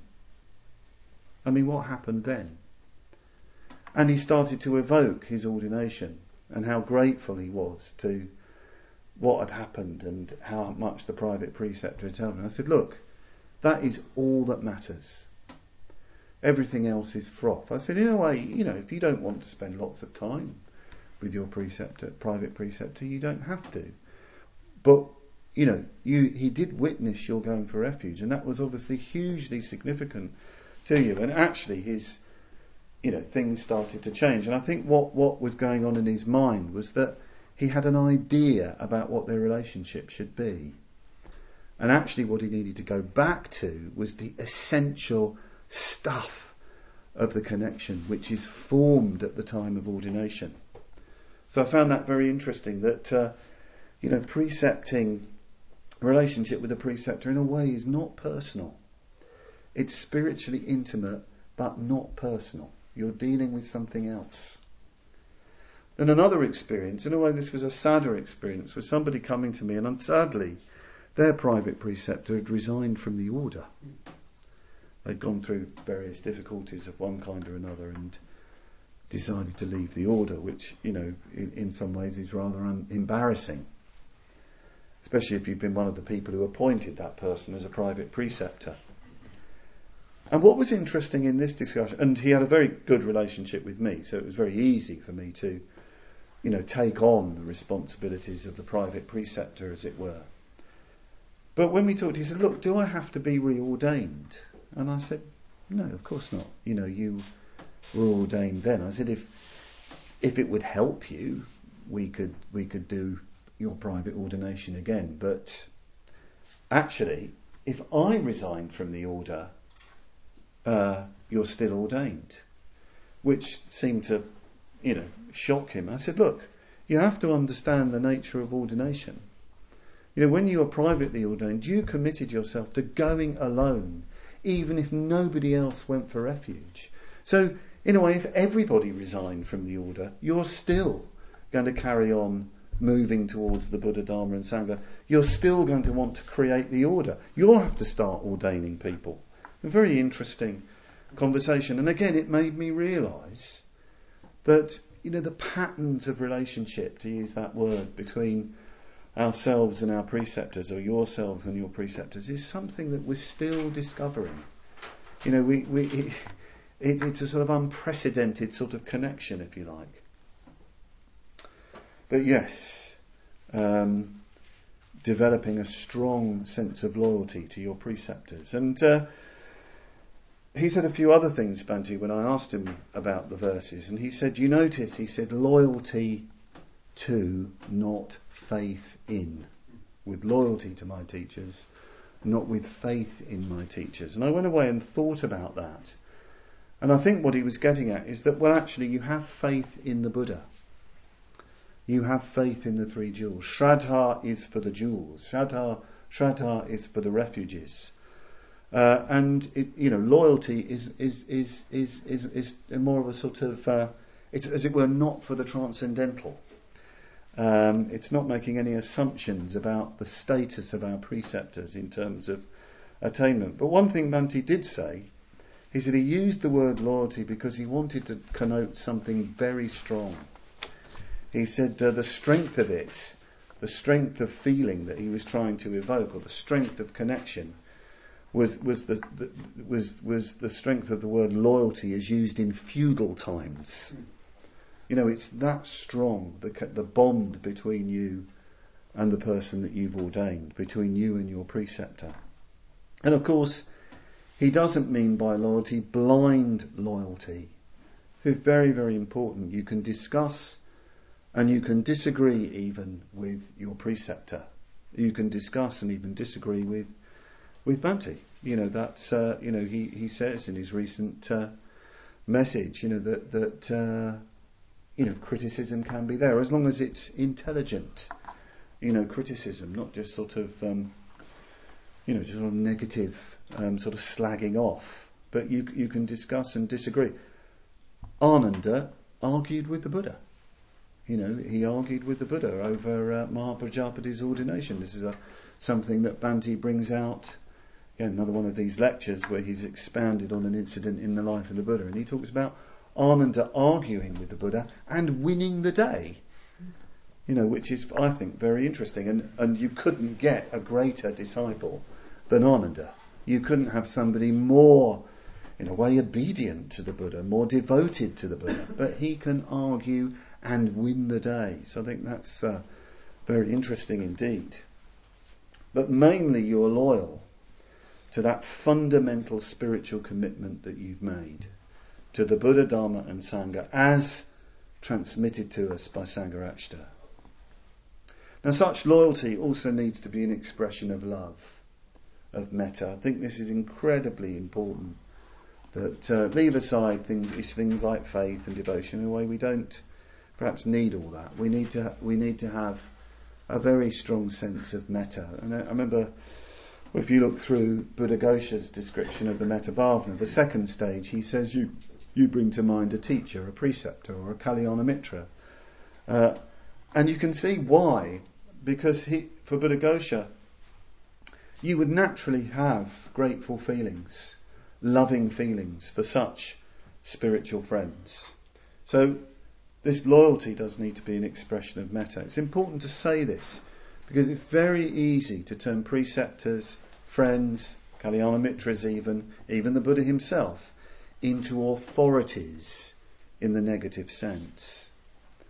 I mean, what happened then? And he started to evoke his ordination and how grateful he was to what had happened and how much the private preceptor had told him. I said, look, that is all that matters. Everything else is froth. I said, in a way, if you don't want to spend lots of time with your private preceptor, you don't have to. But, he did witness your going for refuge, and that was obviously hugely significant to you. And actually his, things started to change. And I think what was going on in his mind was that he had an idea about what their relationship should be. And actually what he needed to go back to was the essential stuff of the connection, which is formed at the time of ordination. So I found that very interesting, that precepting, relationship with a preceptor in a way is not personal. It's spiritually intimate but not personal. You're dealing with something else. Then another experience, in a way this was a sadder experience, was somebody coming to me, and sadly their private preceptor had resigned from the order. They'd gone through various difficulties of one kind or another and decided to leave the order, which, in some ways is rather embarrassing, especially if you've been one of the people who appointed that person as a private preceptor. And what was interesting in this discussion, and he had a very good relationship with me, so it was very easy for me to take on the responsibilities of the private preceptor, as it were. But when we talked, he said, look, do I have to be reordained? And I said, no, of course not. You were ordained then. I said, if it would help you, we could do your private ordination again. But actually, if I resigned from the order, you're still ordained. Which seemed to, shock him. I said, look, you have to understand the nature of ordination. When you are privately ordained, you committed yourself to going alone, even if nobody else went for refuge. So, in a way, if everybody resigned from the order, you're still going to carry on moving towards the Buddha, Dharma and Sangha. You're still going to want to create the order. You'll have to start ordaining people. A very interesting conversation. And again, it made me realise that, the patterns of relationship, to use that word, between ourselves and our preceptors, or yourselves and your preceptors, is something that we're still discovering. It's a sort of unprecedented sort of connection, if you like. But yes, developing a strong sense of loyalty to your preceptors. And he said a few other things, Bhante, when I asked him about the verses. And he said, he said, loyalty to, not faith in. With loyalty to my teachers, not with faith in my teachers. And I went away and thought about that. And I think what he was getting at is that, well, actually, you have faith in the Buddha. You have faith in the three jewels. Shraddha is for the jewels. Shraddha is for the refuges. And loyalty is more of a sort of it's, as it were, not for the transcendental. It's not making any assumptions about the status of our preceptors in terms of attainment. But one thing Bhante did say, he said he used the word loyalty because he wanted to connote something very strong. He said the strength of it, the strength of feeling that he was trying to evoke, or the strength of connection, was the strength of the word loyalty as used in feudal times. It's that strong, the bond between you and the person that you've ordained, between you and your preceptor. And of course, he doesn't mean by loyalty blind loyalty. This is very, very important. You can discuss and you can disagree even with your preceptor. You can discuss and even disagree with Bhante. That's he says in his recent message, that criticism can be there as long as it's intelligent. Criticism, not just sort of just sort of negative, sort of slagging off. But you can discuss and disagree. Ananda argued with the Buddha. He argued with the Buddha over Mahaprajapati's ordination. This is something that Bhante brings out. Again, another one of these lectures where he's expounded on an incident in the life of the Buddha. And he talks about Ananda arguing with the Buddha and winning the day. Which is, I think, very interesting. And you couldn't get a greater disciple than Ananda. You couldn't have somebody more, in a way, obedient to the Buddha, more devoted to the Buddha. But he can argue and win the day. So I think that's very interesting indeed. But mainly you're loyal to that fundamental spiritual commitment that you've made to the Buddha, Dharma and Sangha as transmitted to us by Sangharakshita. Now such loyalty also needs to be an expression of love, of metta. I think this is incredibly important, that leave aside things like faith and devotion in a way we don't perhaps need all that. We need to have a very strong sense of metta. And I remember, if you look through Buddhaghosa's description of the metta bhavana, the second stage, he says you bring to mind a teacher, a preceptor, or a Kalyana Mitra. And you can see why, because for Buddhaghosa, you would naturally have grateful feelings, loving feelings for such spiritual friends. So this loyalty does need to be an expression of metta. It's important to say this, because it's very easy to turn preceptors, friends, Kalyana Mitras even the Buddha himself, into authorities in the negative sense.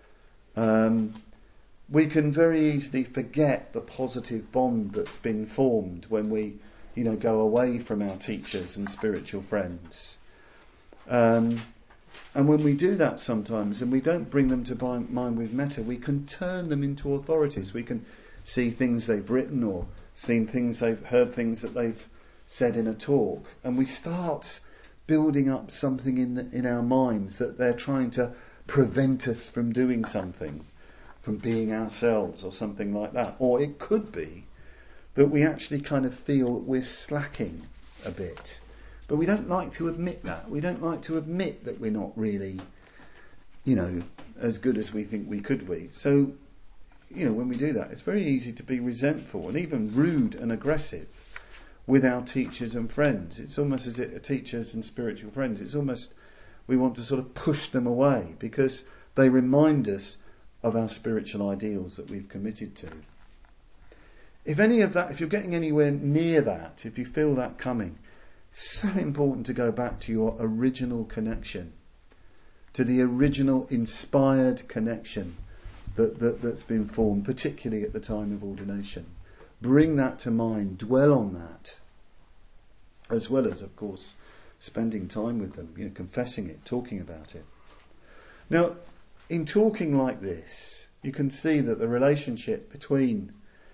We can very easily forget the positive bond that's been formed when we, go away from our teachers and spiritual friends. And when we do that sometimes, and we don't bring them to mind with metta, we can turn them into authorities. We can see things they've written or heard things that they've said in a talk, and we start building up something in our minds that they're trying to prevent us from doing something, from being ourselves or something like that. Or it could be that we actually kind of feel that we're slacking a bit. But we don't like to admit that. We don't like to admit that we're not really, as good as we think we could be. So, when we do that, it's very easy to be resentful and even rude and aggressive with our teachers and friends. It's almost as if teachers and spiritual friends, it's almost we want to sort of push them away because they remind us of our spiritual ideals that we've committed to. If you're getting anywhere near that, if you feel that coming, it's so important to go back to your original connection, to the original inspired connection that's been formed, particularly at the time of ordination. Bring that to mind, dwell on that, as well as, of course, spending time with them, confessing it, talking about it. Now, in talking like this, you can see that the relationship between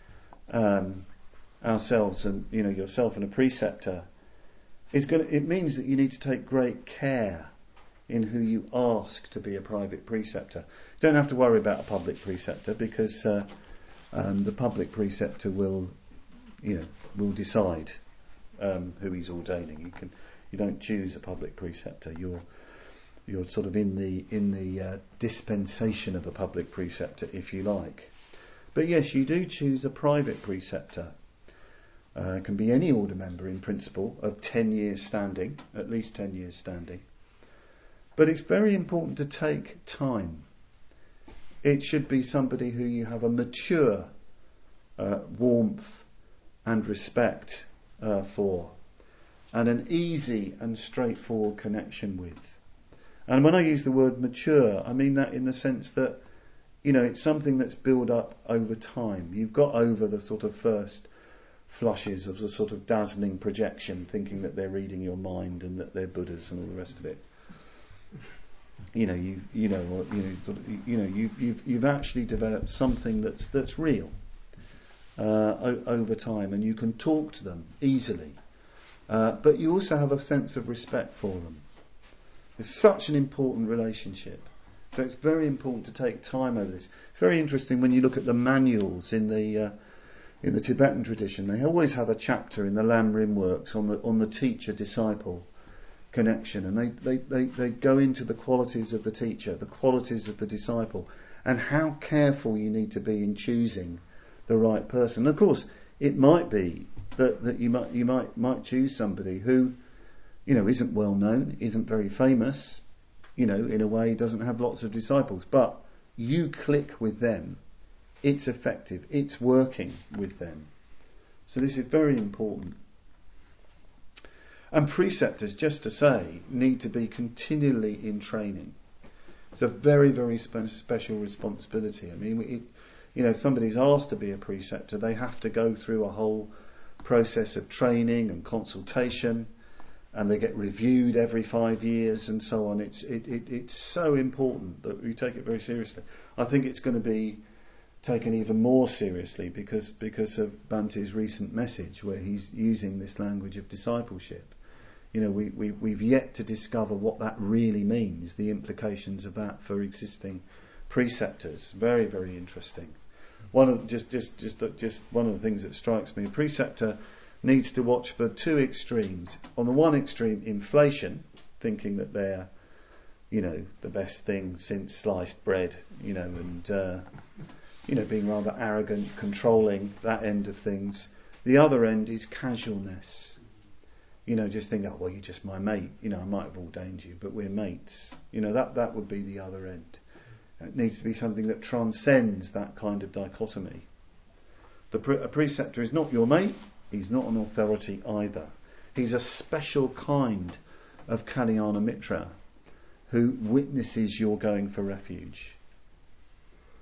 ourselves and yourself and a preceptor it means that you need to take great care in who you ask to be a private preceptor. You don't have to worry about a public preceptor because the public preceptor will decide who he's ordaining. You don't choose a public preceptor. You're sort of in the dispensation of a public preceptor, if you like. But yes, you do choose a private preceptor. It can be any order member in principle of 10 years standing, at least 10 years standing. But it's very important to take time. It should be somebody who you have a mature warmth and respect for, and an easy and straightforward connection with. And when I use the word mature, I mean that in the sense that, it's something that's built up over time. You've got over the sort of first flushes of the sort of dazzling projection, thinking that they're reading your mind and that they're Buddhas and all the rest of it. You've actually developed something that's real over time, and you can talk to them easily. But you also have a sense of respect for them. It's such an important relationship. So it's very important to take time over this. It's very interesting when you look at the manuals in the Tibetan tradition. They always have a chapter in the Lamrim works on the teacher-disciple connection, and they go into the qualities of the teacher, the qualities of the disciple, and how careful you need to be in choosing the right person. And of course, it might be that you might choose somebody who, isn't well known, isn't very famous, in a way doesn't have lots of disciples, but you click with them, it's effective, it's working with them. So this is very important. And preceptors, just to say, need to be continually in training. It's a very, very special responsibility. I mean, if somebody's asked to be a preceptor, they have to go through a whole process of training and consultation, and they get reviewed every 5 years and so on. It's so important that we take it very seriously. I think it's going to be taken even more seriously because of Bhante's recent message, where he's using this language of discipleship. We've yet to discover what that really means, the implications of that for existing preceptors. Very, very interesting. One of one of the things that strikes me, a preceptor needs to watch for two extremes. On the one extreme, inflation, thinking that they're, the best thing since sliced bread, and being rather arrogant, controlling, that end of things. The other end is casualness. Just think, oh, well, you're just my mate. I might have ordained you, but we're mates. That would be the other end. It needs to be something that transcends that kind of dichotomy. A preceptor is not your mate. He's not an authority either. He's a special kind of Kalyana Mitra who witnesses your going for refuge.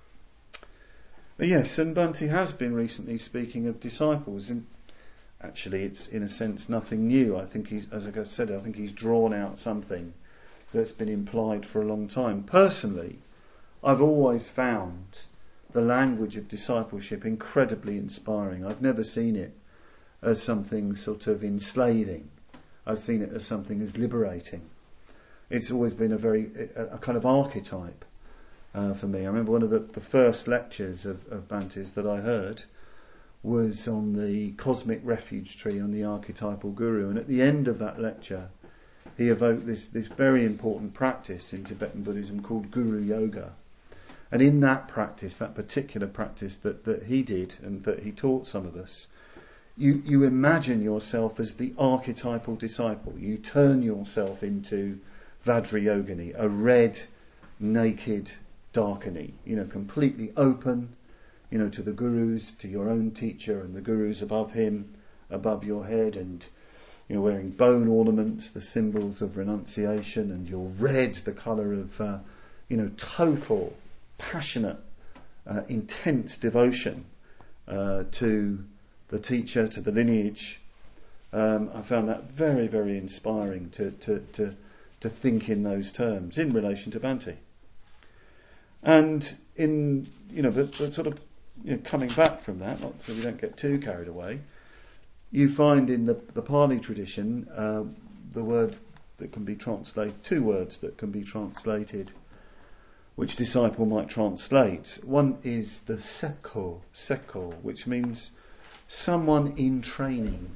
Yes, and Bhante has been recently speaking of disciples, and actually it's in a sense nothing new. I think he's, as I said, I think he's drawn out something that's been implied for a long time. Personally, I've always found the language of discipleship incredibly inspiring. I've never seen it as something sort of enslaving. I've seen it as something as liberating. It's always been a kind of archetype for me. I remember one of the first lectures of Bhante's that I heard was on the cosmic refuge tree, on the archetypal guru, and at the end of that lecture he evoked this very important practice in Tibetan Buddhism called Guru Yoga. And in that practice, that particular practice that he did and that he taught some of us, you imagine yourself as the archetypal disciple. You turn yourself into Vajrayogini, a red, naked Darkini, completely open, to the gurus, to your own teacher and the gurus above him, above your head, and wearing bone ornaments, the symbols of renunciation, and you're red, the colour of total, passionate, intense devotion to the teacher, to the lineage. I found that very, very inspiring to think in those terms in relation to Bhante. And in but sort of coming back from that, not so we don't get too carried away, you find in the Pali tradition the word that can be translated, two words that can be translated, which disciple might translate. One is the sekko, which means someone in training.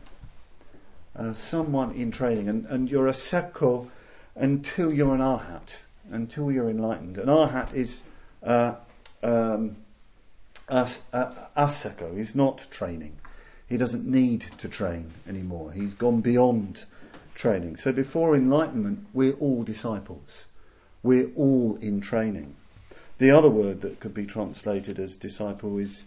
And you're a sekko until you're an arhat, until you're enlightened. An arhat is asekko. He's not training. He doesn't need to train anymore. He's gone beyond training. So before enlightenment, we're all disciples. We're all in training. The other word that could be translated as disciple is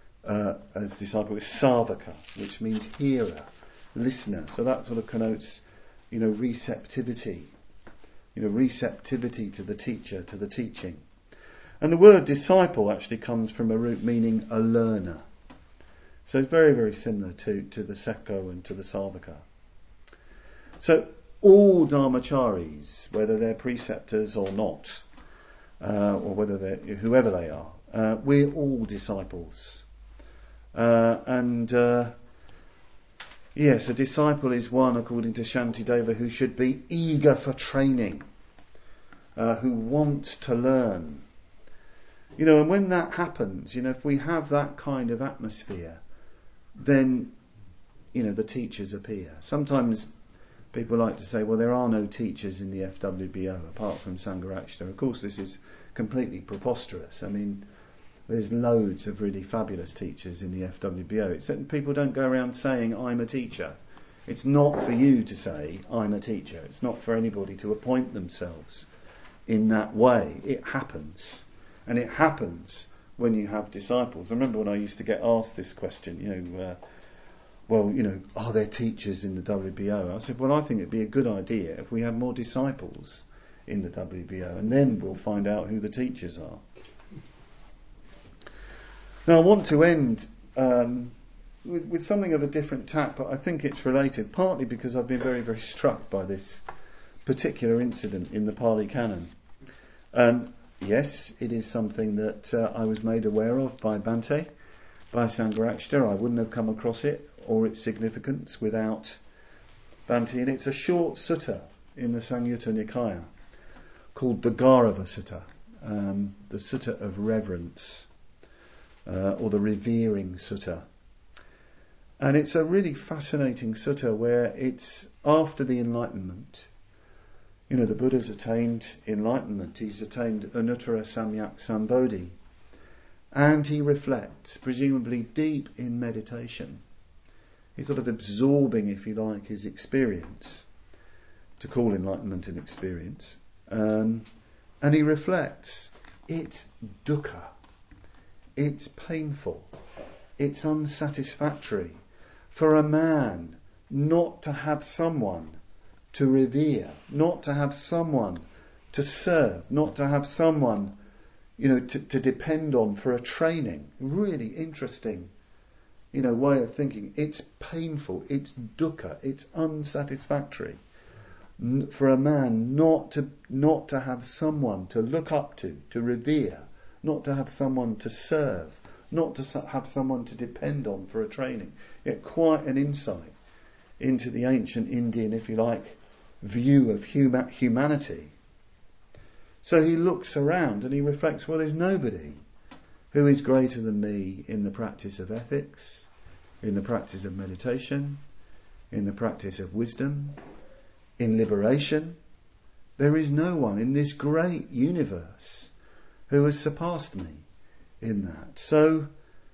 savaka, which means hearer, listener. So that sort of connotes, receptivity. Receptivity to the teacher, to the teaching. And the word disciple actually comes from a root meaning a learner. So it's very, very similar to the sekko and to the savaka. So all dharmacharis, whether they're preceptors or not, or whether they're whoever they are, we're all disciples. Yes, a disciple is one, according to Shantideva, who should be eager for training, who wants to learn. And when that happens, if we have that kind of atmosphere, then, the teachers appear. Sometimes people like to say, well, there are no teachers in the FWBO apart from Sangharakshita. Of course, this is completely preposterous. I mean, there's loads of really fabulous teachers in the FWBO. Except people don't go around saying, I'm a teacher. It's not for you to say, I'm a teacher. It's not for anybody to appoint themselves in that way. It happens. And it happens when you have disciples. I remember when I used to get asked this question, are there teachers in the WBO? I said, well, I think it'd be a good idea if we had more disciples in the WBO, and then we'll find out who the teachers are. Now, I want to end with something of a different tack, but I think it's related, partly because I've been very, very struck by this particular incident in the Pali Canon. Yes, it is something that I was made aware of by Bhante, by Sangharakshita. I wouldn't have come across it or its significance without Bhante. And it's a short sutta in the Samyutta Nikaya called the Gaurava Sutta, the Sutta of Reverence, or the Revering Sutta. And it's a really fascinating sutta where it's after the Enlightenment. The Buddha's attained enlightenment. He's attained Anuttara Samyak Sambodhi. And he reflects, presumably deep in meditation. He's sort of absorbing, if you like, his experience, to call enlightenment an experience. And he reflects, it's dukkha. It's painful. It's unsatisfactory for a man not to have someone to revere, not to have someone to serve, not to have someone, to depend on for a training. Really interesting, way of thinking. It's painful, it's dukkha, it's unsatisfactory for a man not to have someone to look up to revere, not to have someone to serve, not to have someone to depend on for a training. Yet quite an insight into the ancient Indian, if you like, view of humanity. So he looks around and he reflects, well, there's nobody who is greater than me in the practice of ethics, in the practice of meditation, in the practice of wisdom, in liberation. There is no one in this great universe who has surpassed me in that. So,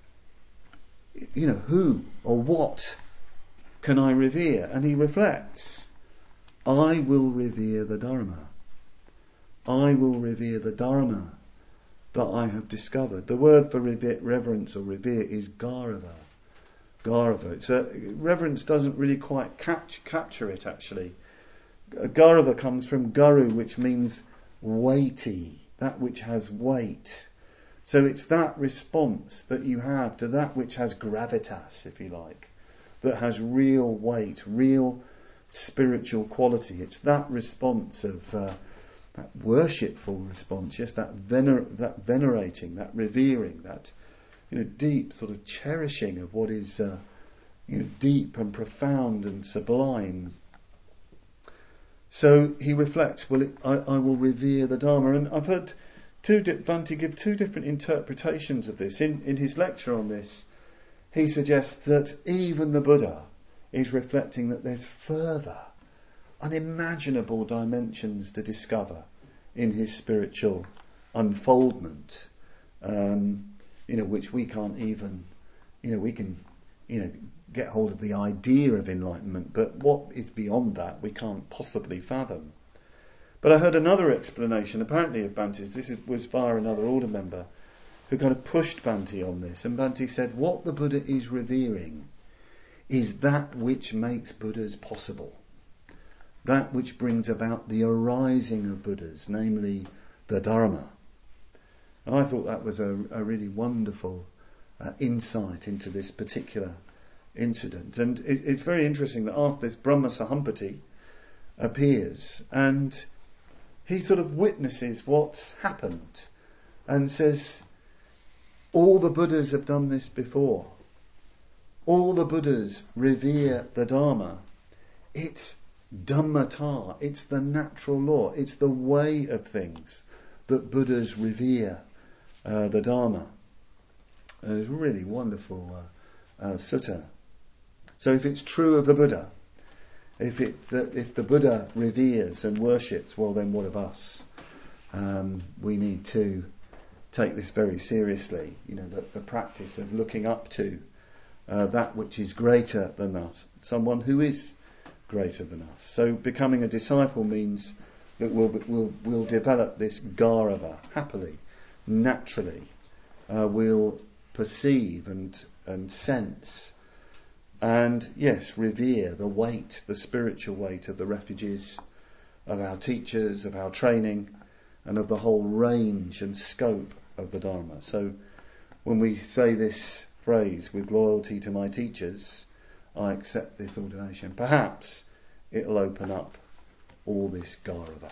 who or what can I revere? And he reflects, I will revere the Dharma. I will revere the Dharma that I have discovered. The word for reverence or revere is Gaurava. Gaurava. Reverence doesn't really quite capture it, actually. Gaurava comes from Guru, which means weighty, that which has weight. So it's that response that you have to that which has gravitas, if you like, that has real weight, real spiritual quality. It's that response of that worshipful response, yes, that venerating, that revering, that deep sort of cherishing of what is deep and profound and sublime. So he reflects, well, I will revere the Dharma. And I've heard Bhante give two different interpretations of this. In his lecture on this, he suggests that even the Buddha is reflecting that there's further, unimaginable dimensions to discover in his spiritual unfoldment, which we can't even, we can, get hold of the idea of enlightenment, but what is beyond that we can't possibly fathom. But I heard another explanation, apparently of Bhante's. This was via another order member who kind of pushed Bhante on this, and Bhante said what the Buddha is revering is that which makes Buddhas possible, that which brings about the arising of Buddhas, namely the Dharma. And I thought that was a really wonderful insight into this particular incident. And it's very interesting that after this, Brahma Sahampati appears and he sort of witnesses what's happened and says, all the Buddhas have done this before. All the Buddhas revere the Dharma. It's Dhammata, it's the natural law, it's the way of things that Buddhas revere the Dharma. It's a really wonderful sutta. So if it's true of the Buddha, if the Buddha reveres and worships, well then what of us? We need to take this very seriously, the practice of looking up to that which is greater than us, someone who is greater than us. So becoming a disciple means that we'll develop this Gaurava happily, naturally. We'll perceive and sense and, yes, revere the weight, the spiritual weight of the refuges, of our teachers, of our training, and of the whole range and scope of the Dharma. So when we say this phrase, with loyalty to my teachers, I accept this ordination, perhaps it'll open up all this Gaurava.